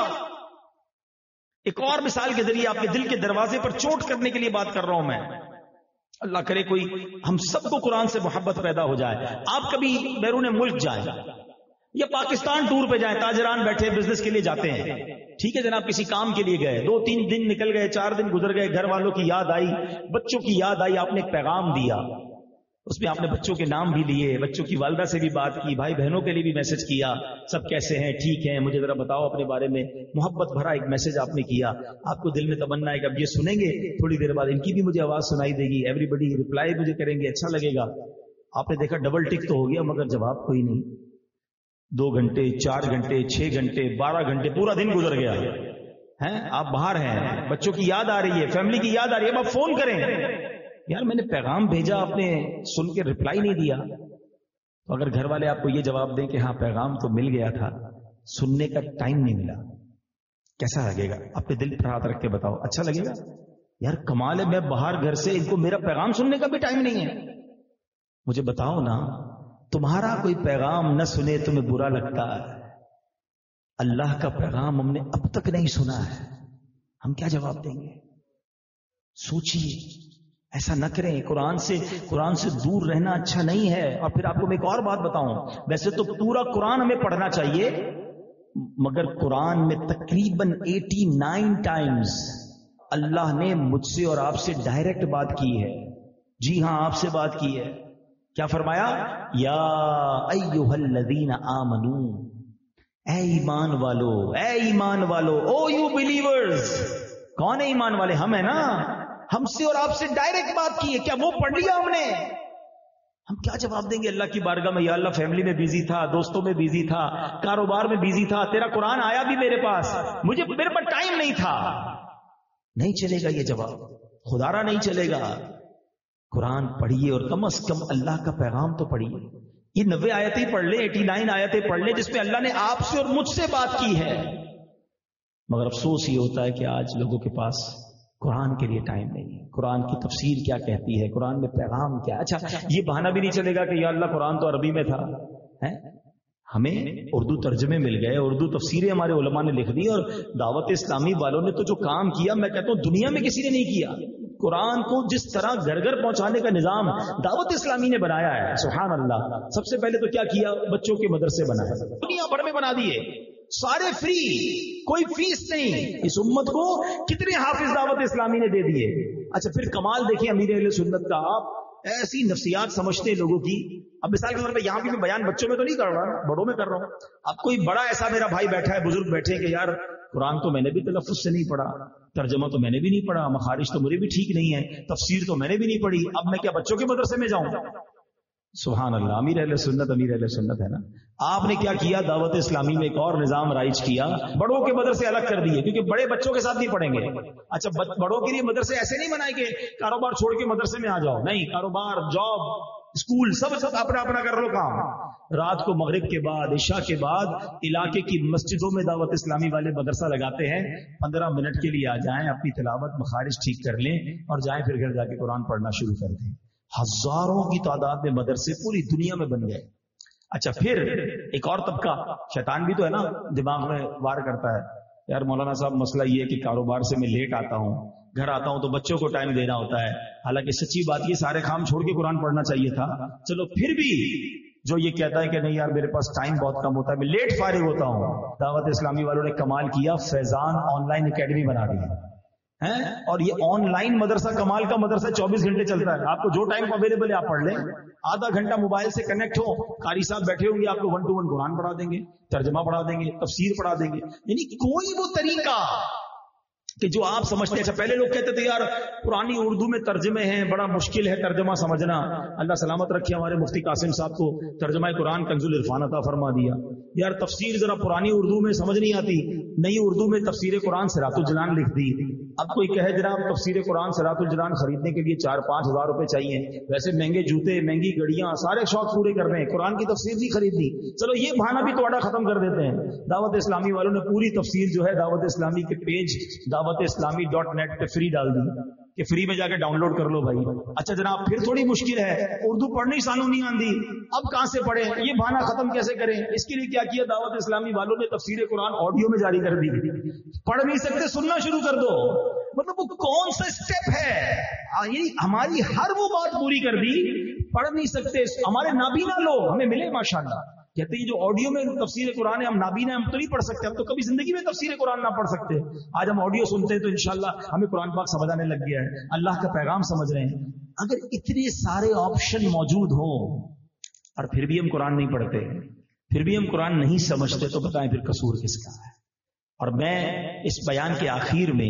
ایک اور مثال کے ذریعے آپ کے دل کے دروازے پر چوٹ کرنے کے لیے بات کر رہا ہوں میں. اللہ کرے کوئی ہم سب کو قرآن سے محبت پیدا ہو جائے. آپ کبھی بیرون ملک جائیں یا پاکستان ٹور پہ جائیں، تاجران بیٹھے بزنس کے لیے جاتے ہیں، ٹھیک ہے جناب، کسی کام کے لیے گئے، دو تین دن نکل گئے، چار دن گزر گئے، گھر والوں کی یاد آئی، بچوں کی یاد آئی، آپ نے ایک پیغام دیا، اس میں آپ نے بچوں کے نام بھی لیے، بچوں کی والدہ سے بھی بات کی، بھائی بہنوں کے لیے بھی میسج کیا، سب کیسے ہیں، ٹھیک ہیں، مجھے ذرا بتاؤ اپنے بارے میں. محبت بھرا ایک میسج آپ نے کیا. آپ کو دل میں تمنا ہے کہ اب یہ سنیں گے، تھوڑی دیر بعد ان کی بھی مجھے آواز سنائی دے گی، ایوری بڈی ریپلائی مجھے کریں گے، اچھا لگے گا. آپ نے دیکھا ڈبل ٹک تو ہو گیا مگر جواب کوئی نہیں. دو گھنٹے، چار گھنٹے، چھ گھنٹے، بارہ گھنٹے، پورا دن گزر گیا. ہیں آپ باہر ہیں, بچوں کی یاد آ رہی ہے, فیملی کی یاد آ رہی ہے, اب آپ فون کریں, یار میں نے پیغام بھیجا آپ نے سن کے رپلائی نہیں دیا. تو اگر گھر والے آپ کو یہ جواب دیں کہ ہاں پیغام تو مل گیا تھا, سننے کا ٹائم نہیں ملا, کیسا لگے گا؟ اپنے دل پر ہاتھ رکھ کے بتاؤ, اچھا لگے گا؟ یار کمال ہے, میں باہر گھر سے, ان کو میرا پیغام سننے کا بھی ٹائم نہیں ہے. مجھے بتاؤ نا, تمہارا کوئی پیغام نہ سنے تمہیں برا لگتا ہے, اللہ کا پیغام ہم نے اب تک نہیں سنا ہے, ہم کیا جواب دیں گے؟ سوچیے, ایسا نہ کریں. قرآن سے قرآن سے دور رہنا اچھا نہیں ہے. اور پھر آپ کو میں ایک اور بات بتاؤں, ویسے تو پورا قرآن ہمیں پڑھنا چاہیے, مگر قرآن میں تقریباً ایٹی نائن ٹائمز اللہ نے مجھ سے اور آپ سے ڈائریکٹ بات کی ہے. جی ہاں, آپ سے بات کی ہے. کیا فرمایا؟ یا ایھا الذین آمنو, اے ایمان والو, اے ایمان والو, او یو بلیورز. کون ہے ایمان والے؟ ہم ہیں نا. ہم سے اور آپ سے ڈائریکٹ بات کی ہے. کیا وہ پڑھ لیا ہم نے؟ ہم کیا جواب دیں گے اللہ کی بارگاہ میں؟ یا اللہ فیملی میں بیزی تھا, دوستوں میں بیزی تھا, کاروبار میں بیزی تھا, تیرا قرآن آیا بھی میرے پاس, مجھے میرے پاس ٹائم نہیں تھا. نہیں چلے گا یہ جواب, خدارا نہیں چلے گا. قرآن پڑھیے اور کم از کم اللہ کا پیغام تو پڑھیے. یہ نوے آیتیں پڑھ لیں, ایٹی نائن آیتیں پڑھ لیں جس میں اللہ نے آپ سے اور مجھ سے بات کی ہے. مگر افسوس یہ ہوتا ہے کہ آج لوگوں کے پاس قرآن کے لیے ٹائم نہیں ہے. قرآن کی تفسیر کیا کہتی ہے, قرآن میں پیغام کیا. اچھا یہ بہانہ بھی نہیں چلے گا کہ یا اللہ قرآن تو عربی میں تھا, ہمیں اردو ترجمے مل گئے, اردو تفسیریں ہمارے علماء نے لکھ دی, اور دعوت اسلامی والوں نے تو جو کام کیا میں کہتا ہوں دنیا میں کسی نے نہیں کیا. قرآن کو جس طرح گھر گھر پہنچانے کا نظام دعوت اسلامی نے بنایا ہے, سبحان اللہ. سب سے پہلے تو کیا کیا, بچوں کے مدرسے بنائے, دنیا بھر میں بنا دیے, سارے فری, کوئی فیس نہیں. اس امت کو کتنے حافظ دعوت اسلامی نے دے دیے. اچھا پھر کمال دیکھیں امیر اہل سنت کا, آپ ایسی نفسیات سمجھتے ہیں لوگوں کی. اب مثال کے طور پہ یہاں بھی میں بیان بچوں میں تو نہیں کر رہا, بڑوں میں کر رہا ہوں. اب کوئی بڑا ایسا میرا بھائی بیٹھا ہے, بزرگ بیٹھے کہ یار قرآن تو میں نے بھی تلفظ سے نہیں پڑھا, ترجمہ تو میں نے بھی نہیں پڑھا, مخارج تو مجھے بھی ٹھیک نہیں ہے, تفسیر تو میں نے بھی نہیں پڑھی, اب میں کیا بچوں کے مدرسے میں جاؤں؟ سبحان اللہ. امیر اہل سنت امیر اہل سنت ہے نا. آپ نے کیا کیا, دعوت اسلامی میں ایک اور نظام رائج کیا, بڑوں کے مدرسے الگ کر دیے, کیونکہ بڑے بچوں کے ساتھ نہیں پڑھیں گے. اچھا بڑوں کے لیے مدرسے ایسے نہیں بنائے کہ کاروبار چھوڑ کے مدرسے میں آ جاؤ, نہیں, کاروبار, جاب, اسکول سب سب اپنا اپنا کر لو کام. رات کو مغرب کے بعد, عشاء کے بعد علاقے کی مسجدوں میں دعوت اسلامی والے مدرسہ لگاتے ہیں, پندرہ منٹ کے لیے آ جائیں, اپنی تلاوت مخارج ٹھیک کر لیں اور جائیں, پھر گھر جا کے قرآن پڑھنا شروع کر دیں. ہزاروں کی تعداد میں مدرسے پوری دنیا میں بن گئے. اچھا پھر ایک اور طبقہ, شیطان بھی تو ہے نا, دماغ میں وار کرتا ہے, یار مولانا صاحب مسئلہ یہ ہے کہ کاروبار سے میں لیٹ آتا ہوں, گھر آتا ہوں تو بچوں کو ٹائم دینا ہوتا ہے. حالانکہ سچی بات یہ سارے کام چھوڑ کے قرآن پڑھنا چاہیے تھا. چلو پھر بھی جو یہ کہتا ہے کہ نہیں یار میرے پاس ٹائم بہت کم ہوتا ہے, میں لیٹ فارغ ہوتا ہوں, دعوت اسلامی والوں نے کمال کیا, فیضان آن لائن اکیڈمی بنا دی ہے. اور یہ آن لائن مدرسہ کمال کا مدرسہ چوبیس گھنٹے چلتا ہے. آپ کو جو ٹائم اویلیبل ہے آپ پڑھ لیں, آدھا گھنٹہ موبائل سے کنیکٹ ہو, قاری صاحب بیٹھے ہوں گے, آپ کو ون ٹو ون قرآن پڑھا دیں گے, ترجمہ پڑھا دیں گے, تفسیر پڑھا دیں گے. یعنی کوئی وہ طریقہ کہ جو آپ سمجھتے ہیں. اچھا پہلے لوگ کہتے تھے یار پرانی اردو میں ترجمے ہیں, بڑا مشکل ہے ترجمہ سمجھنا. اللہ سلامت رکھے ہمارے مفتی قاسم صاحب کو ترجمہ قرآن کنز العرفان عطا فرما دیا. یار تفسیر ذرا پرانی اردو میں سمجھ نہیں آتی, نئی اردو میں تفسیر قرآن صراط الجنان لکھ دی. اب کوئی کہے جناب تفسیر قرآن صراط الجنان خریدنے کے لیے چار پانچ ہزار روپے چاہیے, ویسے مہنگے جوتے, مہنگی گڑیاں, سارے شوق پورے کر رہے ہیں, قرآن کی تفسیر نہیں خریدنی. چلو یہ بہانہ بھی توڑا ختم کر دیتے ہیں. دعوت اسلامی والوں نے پوری تفسیر جو ہے دعوت اسلامی کے پیج دعوت اسلامی ڈاٹ نیٹ پہ فری ڈال دی کہ فری میں جا کے ڈاؤن لوڈ کر لو بھائی. اچھا جناب پھر تھوڑی مشکل ہے, اردو پڑھنی سانو نہیں آندی, اب کہاں سے پڑھیں, یہ بہانہ ختم کیسے کریں؟ اس کے لیے کیا کیا, دعوت اسلامی والوں نے تفسیر قرآن آڈیو میں جاری کر دی. پڑھ نہیں سکتے, سننا شروع کر دو. مطلب وہ کون سا اسٹیپ ہے, یعنی ہماری ہر وہ بات پوری کر دی. پڑھ نہیں سکتے, ہمارے نابینا لوگ ہمیں ملے ماشاءاللہ, کہتے ہیں جو آڈیو میں تفسیر قرآن ہے ہم نابینا ہم تو نہیں پڑھ سکتے, ہم تو کبھی زندگی میں تفسیر قرآن نہ پڑھ سکتے. آج ہم آڈیو سنتے ہیں تو انشاءاللہ ہمیں قرآن پاک سمجھ آنے لگ گیا ہے, اللہ کا پیغام سمجھ رہے ہیں. اگر اتنے سارے آپشن موجود ہوں اور پھر بھی ہم قرآن نہیں پڑھتے, پھر بھی ہم قرآن نہیں سمجھتے, تو بتائیں پھر قصور کس کا ہے؟ اور میں اس بیان کے آخر میں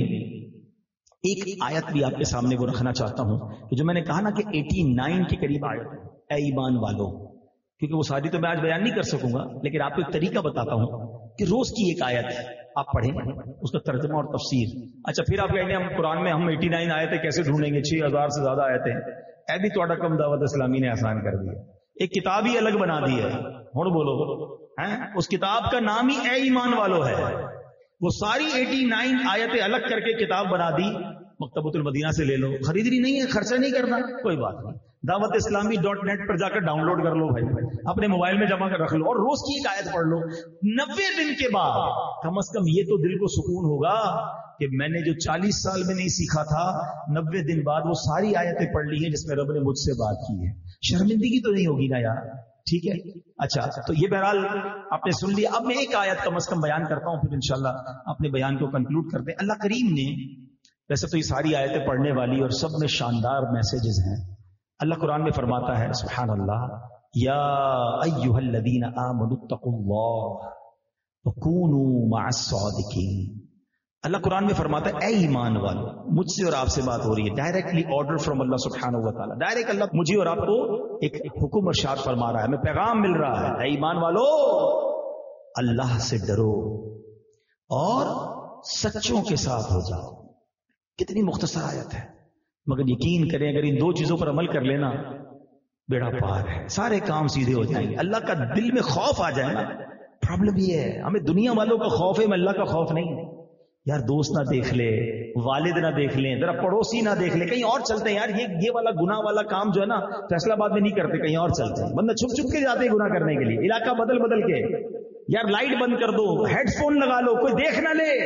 ایک آیت بھی آپ کے سامنے وہ رکھنا چاہتا ہوں کہ جو میں نے کہا نا کہ ایٹی نائن کے قریب آیت ہے, اے ایمان والو, کیونکہ وہ ساری تو میں آج بیان نہیں کر سکوں گا, لیکن آپ کو ایک طریقہ بتاتا ہوں کہ روز کی ایک آیت ہے, آپ پڑھیں اس کا ترجمہ اور تفسیر. اچھا پھر آپ کہیں گے ہم قرآن میں ہم اٹھاسی آئے تھے کیسے ڈھونڈیں گے, چھ ہزار سے زیادہ آئے تھے. اے بھی تھوڑا کم دعوت اسلامی نے آسان کر دیا, ایک کتاب ہی الگ بنا دی ہے. ہوں بولو ہیں, اس کتاب کا نام ہی اے ایمان والو ہے. وہ ساری اٹھاسی آیتیں الگ کر کے کتاب بنا دی. مکتبۃ المدینہ سے لے لو, خریدنی نہیں ہے, خرچہ نہیں کرنا, کوئی بات نہیں. دعوت اسلامی ڈاٹ نیٹ پر جا کر ڈاؤن لوڈ کر لو بھائی, اپنے موبائل میں جمع کر رکھ لو اور روز کی ایک آیت پڑھ لو. نبے دن کے بعد کم از کم یہ تو دل کو سکون ہوگا کہ میں نے جو چالیس سال میں نہیں سیکھا تھا, نبے دن بعد وہ ساری آیتیں پڑھ لی ہیں جس میں رب نے مجھ سے بات کی ہے. شرمندگی تو نہیں ہوگی نا یار, ٹھیک ہے. اچھا تو یہ بہرحال آپ نے سن لیا. اب میں ایک آیت کم از کم بیان کرتا ہوں, پھر انشاءاللہ اپنے بیان کو کنکلوڈ کرتے ہیں. اللہ کریم نے, ویسے تو یہ ساری آیتیں پڑھنے والی اور سب میں شاندار میسیجز ہیں. اللہ قرآن میں فرماتا ہے سبحان اللہ, یا ایھا الذین آمنوا اتقوا اللہ وکونوا مع الصادقین. اللہ قرآن میں فرماتا ہے اے ایمان والو. مجھ سے اور آپ سے بات ہو رہی ہے, ڈائریکٹلی آرڈر فرام اللہ سبحانہ و تعالی. ڈائریکٹ اللہ مجھے اور آپ کو ایک حکم ارشاد فرما رہا ہے, ہمیں پیغام مل رہا ہے, اے ایمان والو اللہ سے ڈرو اور سچوں کے ساتھ ہو جاؤ. کتنی مختصر آیت ہے, مگر یقین کریں اگر ان دو چیزوں پر عمل کر لینا بیڑا پار ہے, سارے کام سیدھے ہو جائیں گے. اللہ کا دل میں خوف آ جائے نا. پرابلم یہ ہے ہمیں دنیا والوں کا خوف ہے, میں اللہ کا خوف نہیں. یار دوست نہ دیکھ لے, والد نہ دیکھ لیں, ذرا پڑوسی نہ دیکھ لے, کہیں اور چلتے ہیں یار. یہ یہ والا گناہ والا کام جو ہے نا فیصلہ آباد میں نہیں کرتے, کہیں اور چلتے ہیں. بندہ چھپ چھپ کے جاتے ہیں گناہ کرنے کے لیے, علاقہ بدل بدل کے. یار لائٹ بند کر دو, ہیڈ فون لگا لو, کوئی دیکھ نہ لے.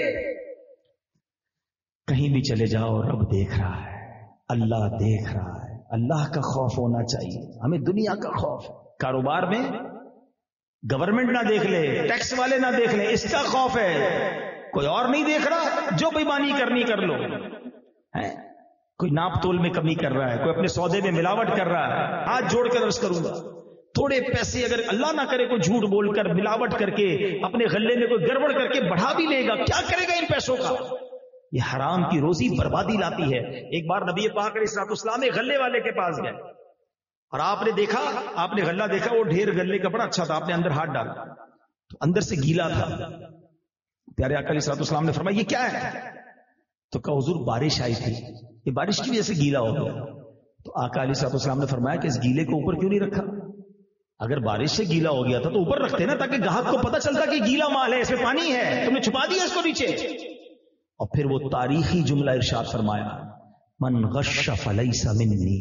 کہیں بھی چلے جاؤ رب دیکھ رہا ہے, اللہ دیکھ رہا ہے. اللہ کا خوف ہونا چاہیے. ہمیں دنیا کا خوف, کاروبار میں گورنمنٹ نہ دیکھ لے, ٹیکس والے نہ دیکھ لیں, اس کا خوف ہے. کوئی اور نہیں دیکھ رہا, جو بےمانی کرنی کر لو. کوئی ناپ تول میں کمی کر رہا ہے, کوئی اپنے سودے میں ملاوٹ کر رہا ہے, ہاتھ جوڑ کر عرض کروں گا تھوڑے پیسے اگر اللہ نہ کرے کوئی جھوٹ بول کر ملاوٹ کر کے اپنے غلے میں کوئی گڑبڑ کر کے بڑھا بھی لے گا, کیا کرے گا ان پیسوں کا؟ یہ حرام کی روزی بربادی لاتی ہے. ایک بار نبی پاک علیہ الصلوۃ والسلام ایک غلے والے کے پاس گئے اور آپ نے دیکھا, آپ نے غلہ دیکھا, وہ ڈھیر غلے کا بڑا اچھا تھا. آپ نے اندر ہاتھ ڈالا تو اندر سے گیلا تھا. پیارے آقا علیہ الصلوۃ والسلام نے فرمایا یہ کیا ہے؟ تو کہا حضور بارش آئی تھی, یہ بارش کی وجہ سے گیلا ہو گیا. تو آقا علیہ الصلوۃ والسلام نے فرمایا کہ اس گیلے کو اوپر کیوں نہیں رکھا؟ اگر بارش سے گیلا ہو گیا تھا تو اوپر رکھتے نا, تاکہ گاہک کو پتہ چلتا کہ گیلا مال ہے, اس میں پانی ہے, تم نے چھپا دیا اس کو نیچے. اور پھر وہ تاریخی جملہ ارشاد فرمایا, من غش فلیس منی,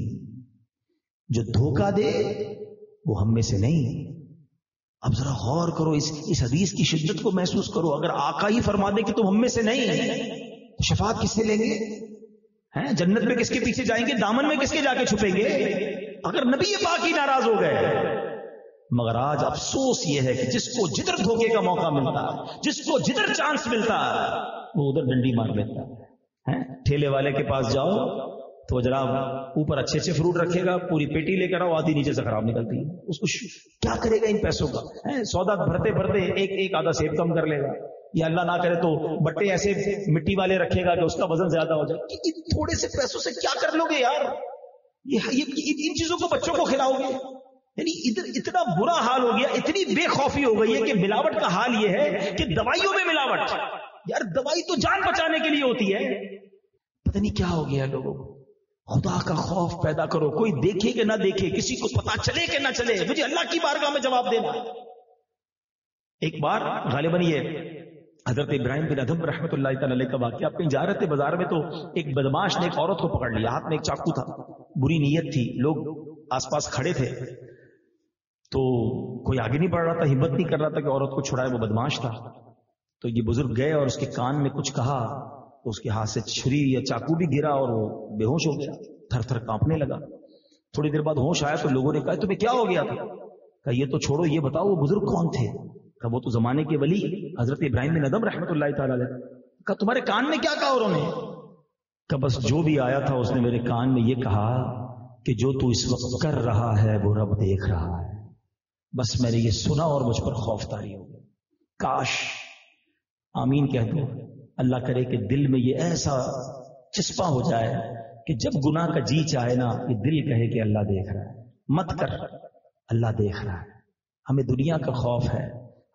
جو دھوکہ دے وہ ہم میں سے نہیں. اب ذرا غور کرو, اس اس حدیث کی شدت کو محسوس کرو. اگر آقا ہی فرما دے کہ تم ہم میں سے نہیں, تو شفاعت کس سے لیں گے؟ ہیں جنت میں کس کے پیچھے جائیں گے؟ دامن میں کس کے جا کے چھپیں گے اگر نبی پاک ہی ناراض ہو گئے؟ مگر آج افسوس یہ ہے کہ جس کو جدھر دھوکے کا موقع ملتا ہے, جس کو جدھر چانس ملتا ہے, وہ ادھر ڈنڈی مار لیتا ہے. ٹھیلے والے کے پاس جاؤ تو جناب اوپر اچھے اچھے فروٹ رکھے گا, پوری پیٹی لے کر آؤ, آدھی نیچے سے خراب نکلتی ہے. اس کو کیا کرے گا ان پیسوں کا؟ سودا بھرتے بھرتے ایک ایک آدھا سیب کم کر لے گا, یا اللہ نہ کرے تو بٹے ایسے مٹی والے رکھے گا کہ اس کا وزن زیادہ ہو جائے. تھوڑے سے پیسوں سے کیا کر لو گے یار؟ یہ ان چیزوں کو بچوں کو کھلاؤ گے؟ یعنی ادھر اتنا برا حال ہو گیا, اتنی بے خوفی ہو گئی ہے کہ ملاوٹ کا حال یہ ہے کہ دوائیوں میں ملاوٹ. یار دوائی تو جان بچانے کے لیے ہوتی ہے, پتہ نہیں کیا ہو گیا لوگوں کو. خدا کا خوف پیدا کرو, کوئی دیکھے کہ نہ دیکھے, کسی کو پتا چلے کہ نہ چلے, مجھے اللہ کی بارگاہ میں جواب دینا. ایک بار غالباً یہ حضرت ابراہیم بن ادھم رحمۃ اللہ تعالی علیہ کا واقعہ, آپ کہیں جا رہے تھے بازار میں تو ایک بدماش نے ایک عورت کو پکڑ لیا, ہاتھ میں ایک چاقو تھا, بری نیت تھی, لوگ آس پاس کھڑے تھے تو کوئی آگے نہیں بڑھ رہا تھا, ہمت نہیں کر رہا تھا کہ عورت کو چھڑائے, وہ بدماش تھا. تو یہ بزرگ گئے اور اس کے کان میں کچھ کہا تو اس کے ہاتھ سے چھری یا چاقو بھی گرا اور وہ بے ہوش ہو گیا, تھر تھر کانپنے لگا. تھوڑی دیر بعد ہوش آیا تو لوگوں نے کہا تمہیں کیا ہو گیا تھا؟ کہا یہ تو چھوڑو, یہ بتاؤ وہ بزرگ کون تھے؟ کہا وہ تو زمانے کے ولی حضرت ابراہیم بن ادھم رحمۃ اللہ تعالی علیہ. کہا تمہارے کان میں کیا کہا انہوں نے؟ کہا بس جو بھی آیا تھا اس نے میرے کان میں یہ کہا کہ جو تو اس وقت کر رہا ہے وہ رب دیکھ رہا ہے. بس میں نے یہ سنا اور مجھ پر خوف طاری ہو گیا. کاش, آمین کہہ دو, اللہ کرے کہ دل میں یہ ایسا چسپا ہو جائے کہ جب گناہ کا جی چاہے نا, یہ دل کہے کہ اللہ دیکھ رہا ہے, مت کر, اللہ دیکھ رہا ہے. ہمیں دنیا کا خوف ہے,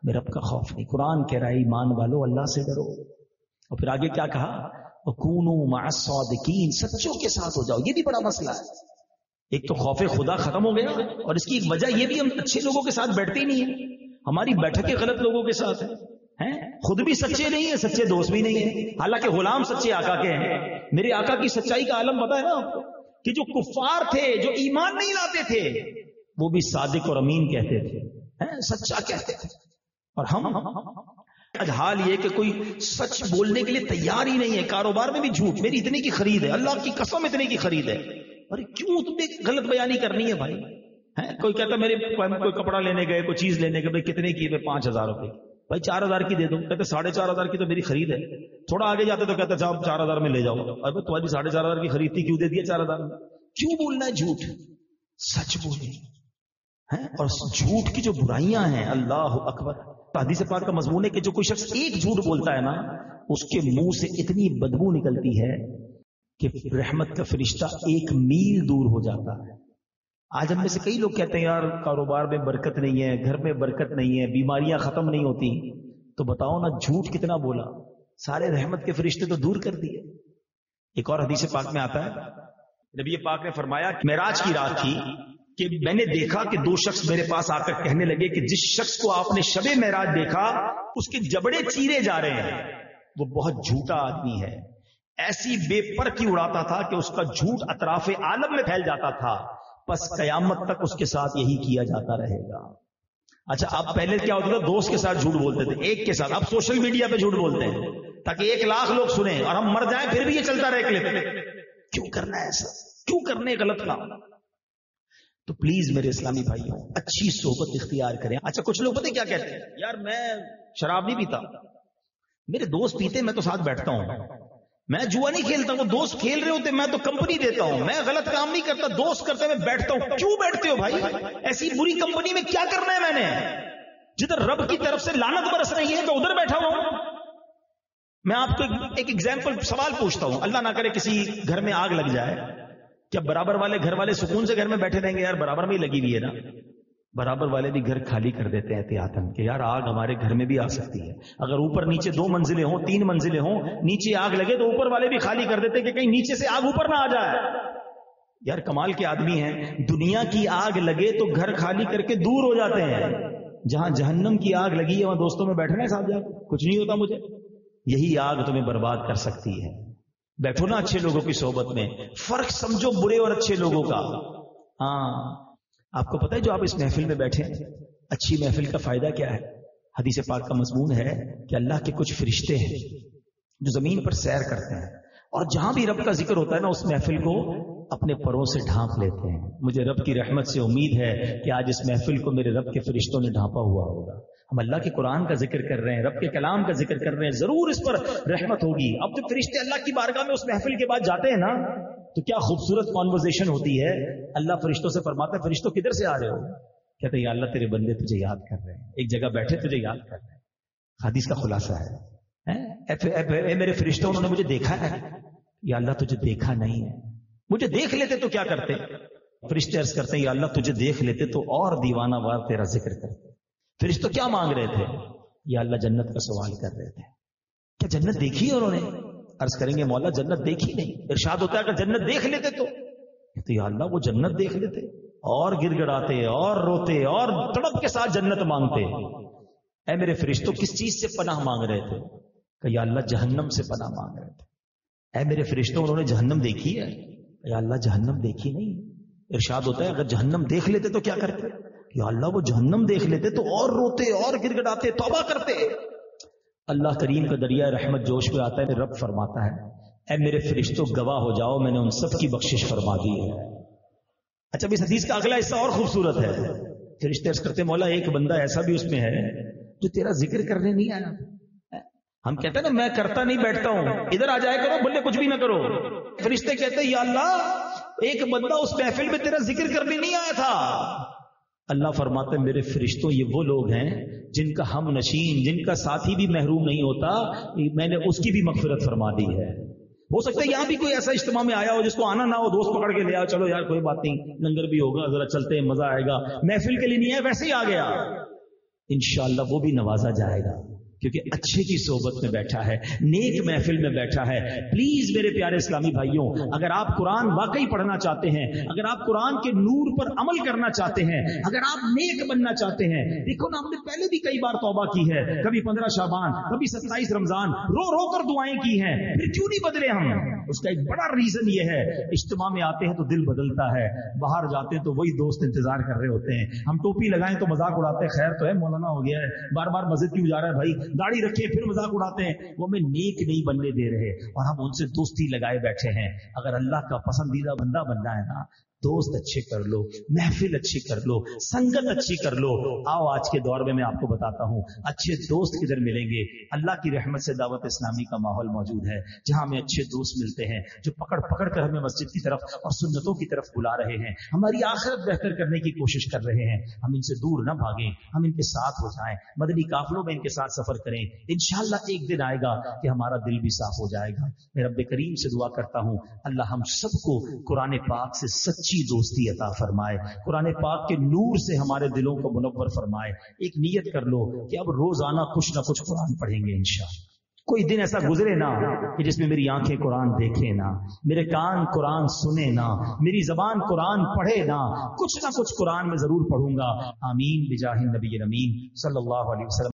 میرے رب کا خوف نہیں. قرآن کہہ رہا ہے ایمان والو اللہ سے ڈرو. اور پھر آگے کیا کہا؟ وَكُونُوا مَعَ الصَّادِقِينَ, سچوں کے ساتھ ہو جاؤ. یہ بھی بڑا مسئلہ ہے. ایک تو خوف خدا ختم ہو گیا, اور اس کی ایک وجہ یہ بھی ہم اچھے لوگوں کے ساتھ بیٹھتے ہی نہیں ہیں. ہماری بیٹھکیں غلط لوگوں کے ساتھ ہیں, خود بھی سچے نہیں ہیں, سچے دوست بھی نہیں ہیں, حالانکہ غلام سچے آقا کے ہیں. میرے آقا کی سچائی کا عالم پتہ ہے نا آپ کو, کہ جو کفار تھے, جو ایمان نہیں لاتے تھے, وہ بھی صادق اور امین کہتے تھے, سچا کہتے تھے. اور ہم آج حال یہ کہ کوئی سچ بولنے کے لیے تیار ہی نہیں ہے. کاروبار میں بھی جھوٹ, میری اتنے کی خرید ہے, اللہ کی قسم اتنے کی خرید ہے. ارے کیوں تمہیں غلط بیانی کرنی ہے بھائی؟ کوئی کہتا میرے کوئی کپڑا لینے گئے, کوئی چیز لینے گئے, بھائی کتنے کی ہے؟ پانچ ہزار روپے. بھائی چار ہزار کی دے دو. کہتے ساڑھے چار ہزار کی تو میری خرید ہے. تھوڑا آگے جاتے تو کہتے صاحب چار ہزار میں لے جاؤ. ارے تمہاری ساڑھے چار ہزار کی خرید تھی, کیوں دے دیا چار ہزار میں؟ کیوں بولنا ہے جھوٹ؟ سچ بولے. اور جھوٹ کی جو برائیاں ہیں, اللہ اکبر. حدیث پاک کا مضمون ہے کہ جو کوئی شخص ایک جھوٹ بولتا ہے نا, اس کے منہ سے اتنی بدبو نکلتی ہے کہ رحمت کا فرشتہ ایک میل دور ہو جاتا ہے. آج ہم میں سے کئی لوگ کہتے ہیں یار کاروبار میں برکت نہیں ہے, گھر میں برکت نہیں ہے, بیماریاں ختم نہیں ہوتی. تو بتاؤ نا جھوٹ کتنا بولا, سارے رحمت کے فرشتے تو دور کر دیے. ایک اور حدیث پاک میں آتا ہے, نبی پاک نے فرمایا کہ معراج کی رات تھی کہ میں نے دیکھا کہ دو شخص میرے پاس آ کر کہنے لگے کہ جس شخص کو آپ نے شب معراج دیکھا اس کے جبڑے چیرے جا رہے ہیں, وہ بہت جھوٹا آدمی ہے. ایسی بے پر کی اڑاتا تھا کہ اس کا جھوٹ اطراف عالم میں پھیل جاتا تھا. پس قیامت تک اس کے ساتھ یہی کیا جاتا رہے گا. اچھا اب پہلے کیا ہوتا تھا, دوست کے ساتھ جھوٹ بولتے تھے, ایک کے ساتھ. اب سوشل میڈیا پہ جھوٹ بولتے ہیں تاکہ ایک لاکھ لوگ سنیں اور ہم مر جائیں پھر بھی یہ چلتا رہے کلپ. کیوں کرنا ہے ایسا, کیوں کرنے غلط کام؟ تو پلیز میرے اسلامی بھائیوں اچھی صحبت اختیار کریں. اچھا کچھ لوگ پتہ کیا کہتے ہیں, یار میں شراب نہیں پیتا, میرے دوست پیتے میں تو ساتھ بیٹھتا ہوں, میں جوا نہیں کھیلتا, وہ دوست کھیل رہے ہوتے میں تو کمپنی دیتا ہوں, میں غلط کام نہیں کرتا, دوست کرتے میں بیٹھتا ہوں. کیوں بیٹھتے ہو بھائی؟ ایسی بری کمپنی میں کیا کرنا ہے میں نے؟ جدھر رب کی طرف سے لعنت برس رہی ہے تو ادھر بیٹھا ہوں. میں آپ کو ایک ایگزامپل سوال پوچھتا ہوں, اللہ نہ کرے کسی گھر میں آگ لگ جائے, کیا برابر والے گھر والے سکون سے گھر میں بیٹھے رہیں گے؟ یار برابر میں ہی لگی ہوئی ہے نا. برابر والے بھی گھر خالی کر دیتے ہیں احتیاطاً کہ یار آگ ہمارے گھر میں بھی آ سکتی ہے. اگر اوپر نیچے دو منزلیں ہوں, تین منزلیں ہوں, نیچے آگ لگے تو اوپر والے بھی خالی کر دیتے کہ کہیں نیچے سے آگ اوپر نہ آ جائے. یار کمال کے آدمی ہیں, دنیا کی آگ لگے تو گھر خالی کر کے دور ہو جاتے ہیں. جہاں جہنم کی آگ لگی ہے وہاں دوستوں میں بیٹھنا ہے صاحب, جا کچھ نہیں ہوتا مجھے. یہی آگ تمہیں برباد کر سکتی ہے. بیٹھو نا اچھے لوگوں کی صحبت میں, فرق سمجھو برے اور اچھے لوگوں کا. ہاں آپ کو پتہ ہے جو آپ اس محفل میں بیٹھے ہیں, اچھی محفل کا فائدہ کیا ہے؟ حدیث پاک کا مضمون ہے کہ اللہ کے کچھ فرشتے ہیں جو زمین پر سیر کرتے ہیں, اور جہاں بھی رب کا ذکر ہوتا ہے نا اس محفل کو اپنے پروں سے ڈھانپ لیتے ہیں. مجھے رب کی رحمت سے امید ہے کہ آج اس محفل کو میرے رب کے فرشتوں نے ڈھانپا ہوا ہوگا. ہم اللہ کے قرآن کا ذکر کر رہے ہیں, رب کے کلام کا ذکر کر رہے ہیں, ضرور اس پر رحمت ہوگی. اب جو فرشتے اللہ کی بارگاہ میں اس محفل کے بعد جاتے ہیں نا تو کیا خوبصورت کانورزیشن ہوتی ہے. اللہ فرشتوں سے فرماتا ہے, فرشتوں کدھر سے آ رہے ہو؟ کہتے ہیں یا اللہ تیرے بندے تجھے یاد کر رہے ہیں, ایک جگہ بیٹھے تجھے یاد کر رہے ہیں. حدیث کا خلاصہ ہے, اے میرے فرشتوں انہوں نے مجھے دیکھا ہے. یا اللہ تجھے دیکھا نہیں ہے, مجھے دیکھ لیتے تو کیا کرتے؟ فرشتے عرض کرتے ہیں یا اللہ تجھے دیکھ لیتے تو اور دیوانہ وار تیرا ذکر کرتے. فرشتوں کیا مانگ رہے تھے؟ یا اللہ جنت کا سوال کر رہے تھے. کیا جنت دیکھی ہے انہوں نے؟ عرض کریں گے مولا جنت دیکھی نہیں. ارشاد ہوتا ہے اگر جنت دیکھ لیتے تو تو یا اللہ وہ جنت دیکھ لیتے اور گر گڑاتے اور روتے اور تڑپ کے ساتھ جنت مانگتے. اے میرے فرشتوں کس چیز سے پناہ مانگ رہے تھے؟ کہ یا اللہ جہنم سے پناہ مانگ رہے تھے. اے میرے فرشتوں انہوں نے جہنم دیکھی ہے؟ یا اللہ جہنم دیکھی نہیں. ارشاد ہوتا ہے اگر جہنم دیکھ لیتے تو کیا کرتے؟ یا اللہ وہ جہنم دیکھ لیتے تو اور روتے اور گر گڑاتے توبہ کرتے. اللہ کریم کا دریا رحمت جوش پہ آتا ہے, رب فرماتا ہے اے میرے فرشتوں گواہ ہو جاؤ میں نے ان سب کی بخشش فرما دی ہے. اچھا اس حدیث کا اگلا حصہ اور خوبصورت ہے. فرشتے عرض کرتے مولا ایک بندہ ایسا بھی اس میں ہے جو تیرا ذکر کرنے نہیں آیا. ہم کہتے ہیں نا میں کرتا نہیں بیٹھتا ہوں, ادھر آ جائے کرو بولے کچھ بھی نہ کرو. فرشتے کہتے ہیں یا اللہ ایک بندہ اس محفل میں تیرا ذکر کرنے نہیں آیا تھا. اللہ فرماتے ہیں میرے فرشتوں یہ وہ لوگ ہیں جن کا ہم نشین, جن کا ساتھی بھی محروم نہیں ہوتا, میں نے اس کی بھی مغفرت فرما دی ہے. ہو سکتا ہے یہاں بھی کوئی ایسا اجتماع میں آیا ہو جس کو آنا نہ ہو, دوست پکڑ کے لے آؤ, چلو یار کوئی بات نہیں لنگر بھی ہوگا ذرا چلتے ہیں مزہ آئے گا. محفل کے لیے نہیں ہے ویسے ہی آ گیا. इंशाअल्लाह वो भी नवाजा जाएगा, क्योंकि अच्छे की सोबत में बैठा है, नेक महफिल में बैठा है। प्लीज मेरे प्यारे इस्लामी भाइयों, अगर आप कुरान वाकई पढ़ना चाहते हैं, अगर आप कुरान के नूर पर अमल करना चाहते हैं, अगर आप नेक बनना चाहते हैं, देखो ना, हमने पहले भी कई बार तौबा की है, कभी पंद्रह शाबान, कभी सत्ताईस रमजान, रो रो कर दुआएं की हैं, फिर क्यों नहीं बदले हम? उसका एक बड़ा रीजन ये है, इज्तिमा में आते हैं तो दिल बदलता है, बाहर जाते हैं तो वही दोस्त इंतजार कर रहे होते हैं। हम टोपी लगाएं तो मजाक उड़ाते हैं, खैर तो है, मौलाना हो गया है, बार बार मस्जिद क्यों जा रहा है भाई, दाढ़ी रखे फिर मजाक उड़ाते हैं। वो हमें नेक नहीं बनने दे रहे और हम उनसे दोस्ती लगाए बैठे हैं। अगर अल्लाह का पसंदीदा बंदा बनना है ना, दोस्त अच्छे कर लो, महफिल अच्छी कर लो, संगत अच्छी कर लो। आओ आज के दौर में मैं आपको बताता हूँ अच्छे दोस्त किधर मिलेंगे। अल्लाह की रहमत से दावत इस्लामी का माहौल मौजूद है, जहां हमें अच्छे दोस्त मिलते हैं जो पकड़ पकड़ कर हमें मस्जिद की तरफ और सुन्नतों की तरफ बुला रहे हैं, हमारी आखिरत बेहतर करने की कोशिश कर रहे हैं। हम इनसे दूर न भागें, हम इनके साथ हो जाएं, मदनी काफिलों में इनके साथ सफर करें। इंशाअल्लाह एक दिन आएगा कि हमारा दिल भी साफ हो जाएगा। मैं रब्बे करीम से दुआ करता हूँ अल्लाह हम सबको कुरान पाक से सच्ची दोस्ती अता फरमाए, कुरान पाक के नूर से हमारे दिलों को मुनव्वर फरमाए। एक नियत कर लो कि अब रोजाना कुछ ना कुछ कुरान पढ़ेंगे इंशाअल्लाह। कोई दिन ऐसा गुजरे ना कि जिसमें मेरी आंखें कुरान देखे ना, मेरे कान कुरान सुने ना, मेरी जबान कुरान पढ़े ना, कुछ ना कुछ कुरान में जरूर पढ़ूंगा। आमीन बिजाहिन नबी अमीन सल्लल्लाहु अलैहि वसल्लम।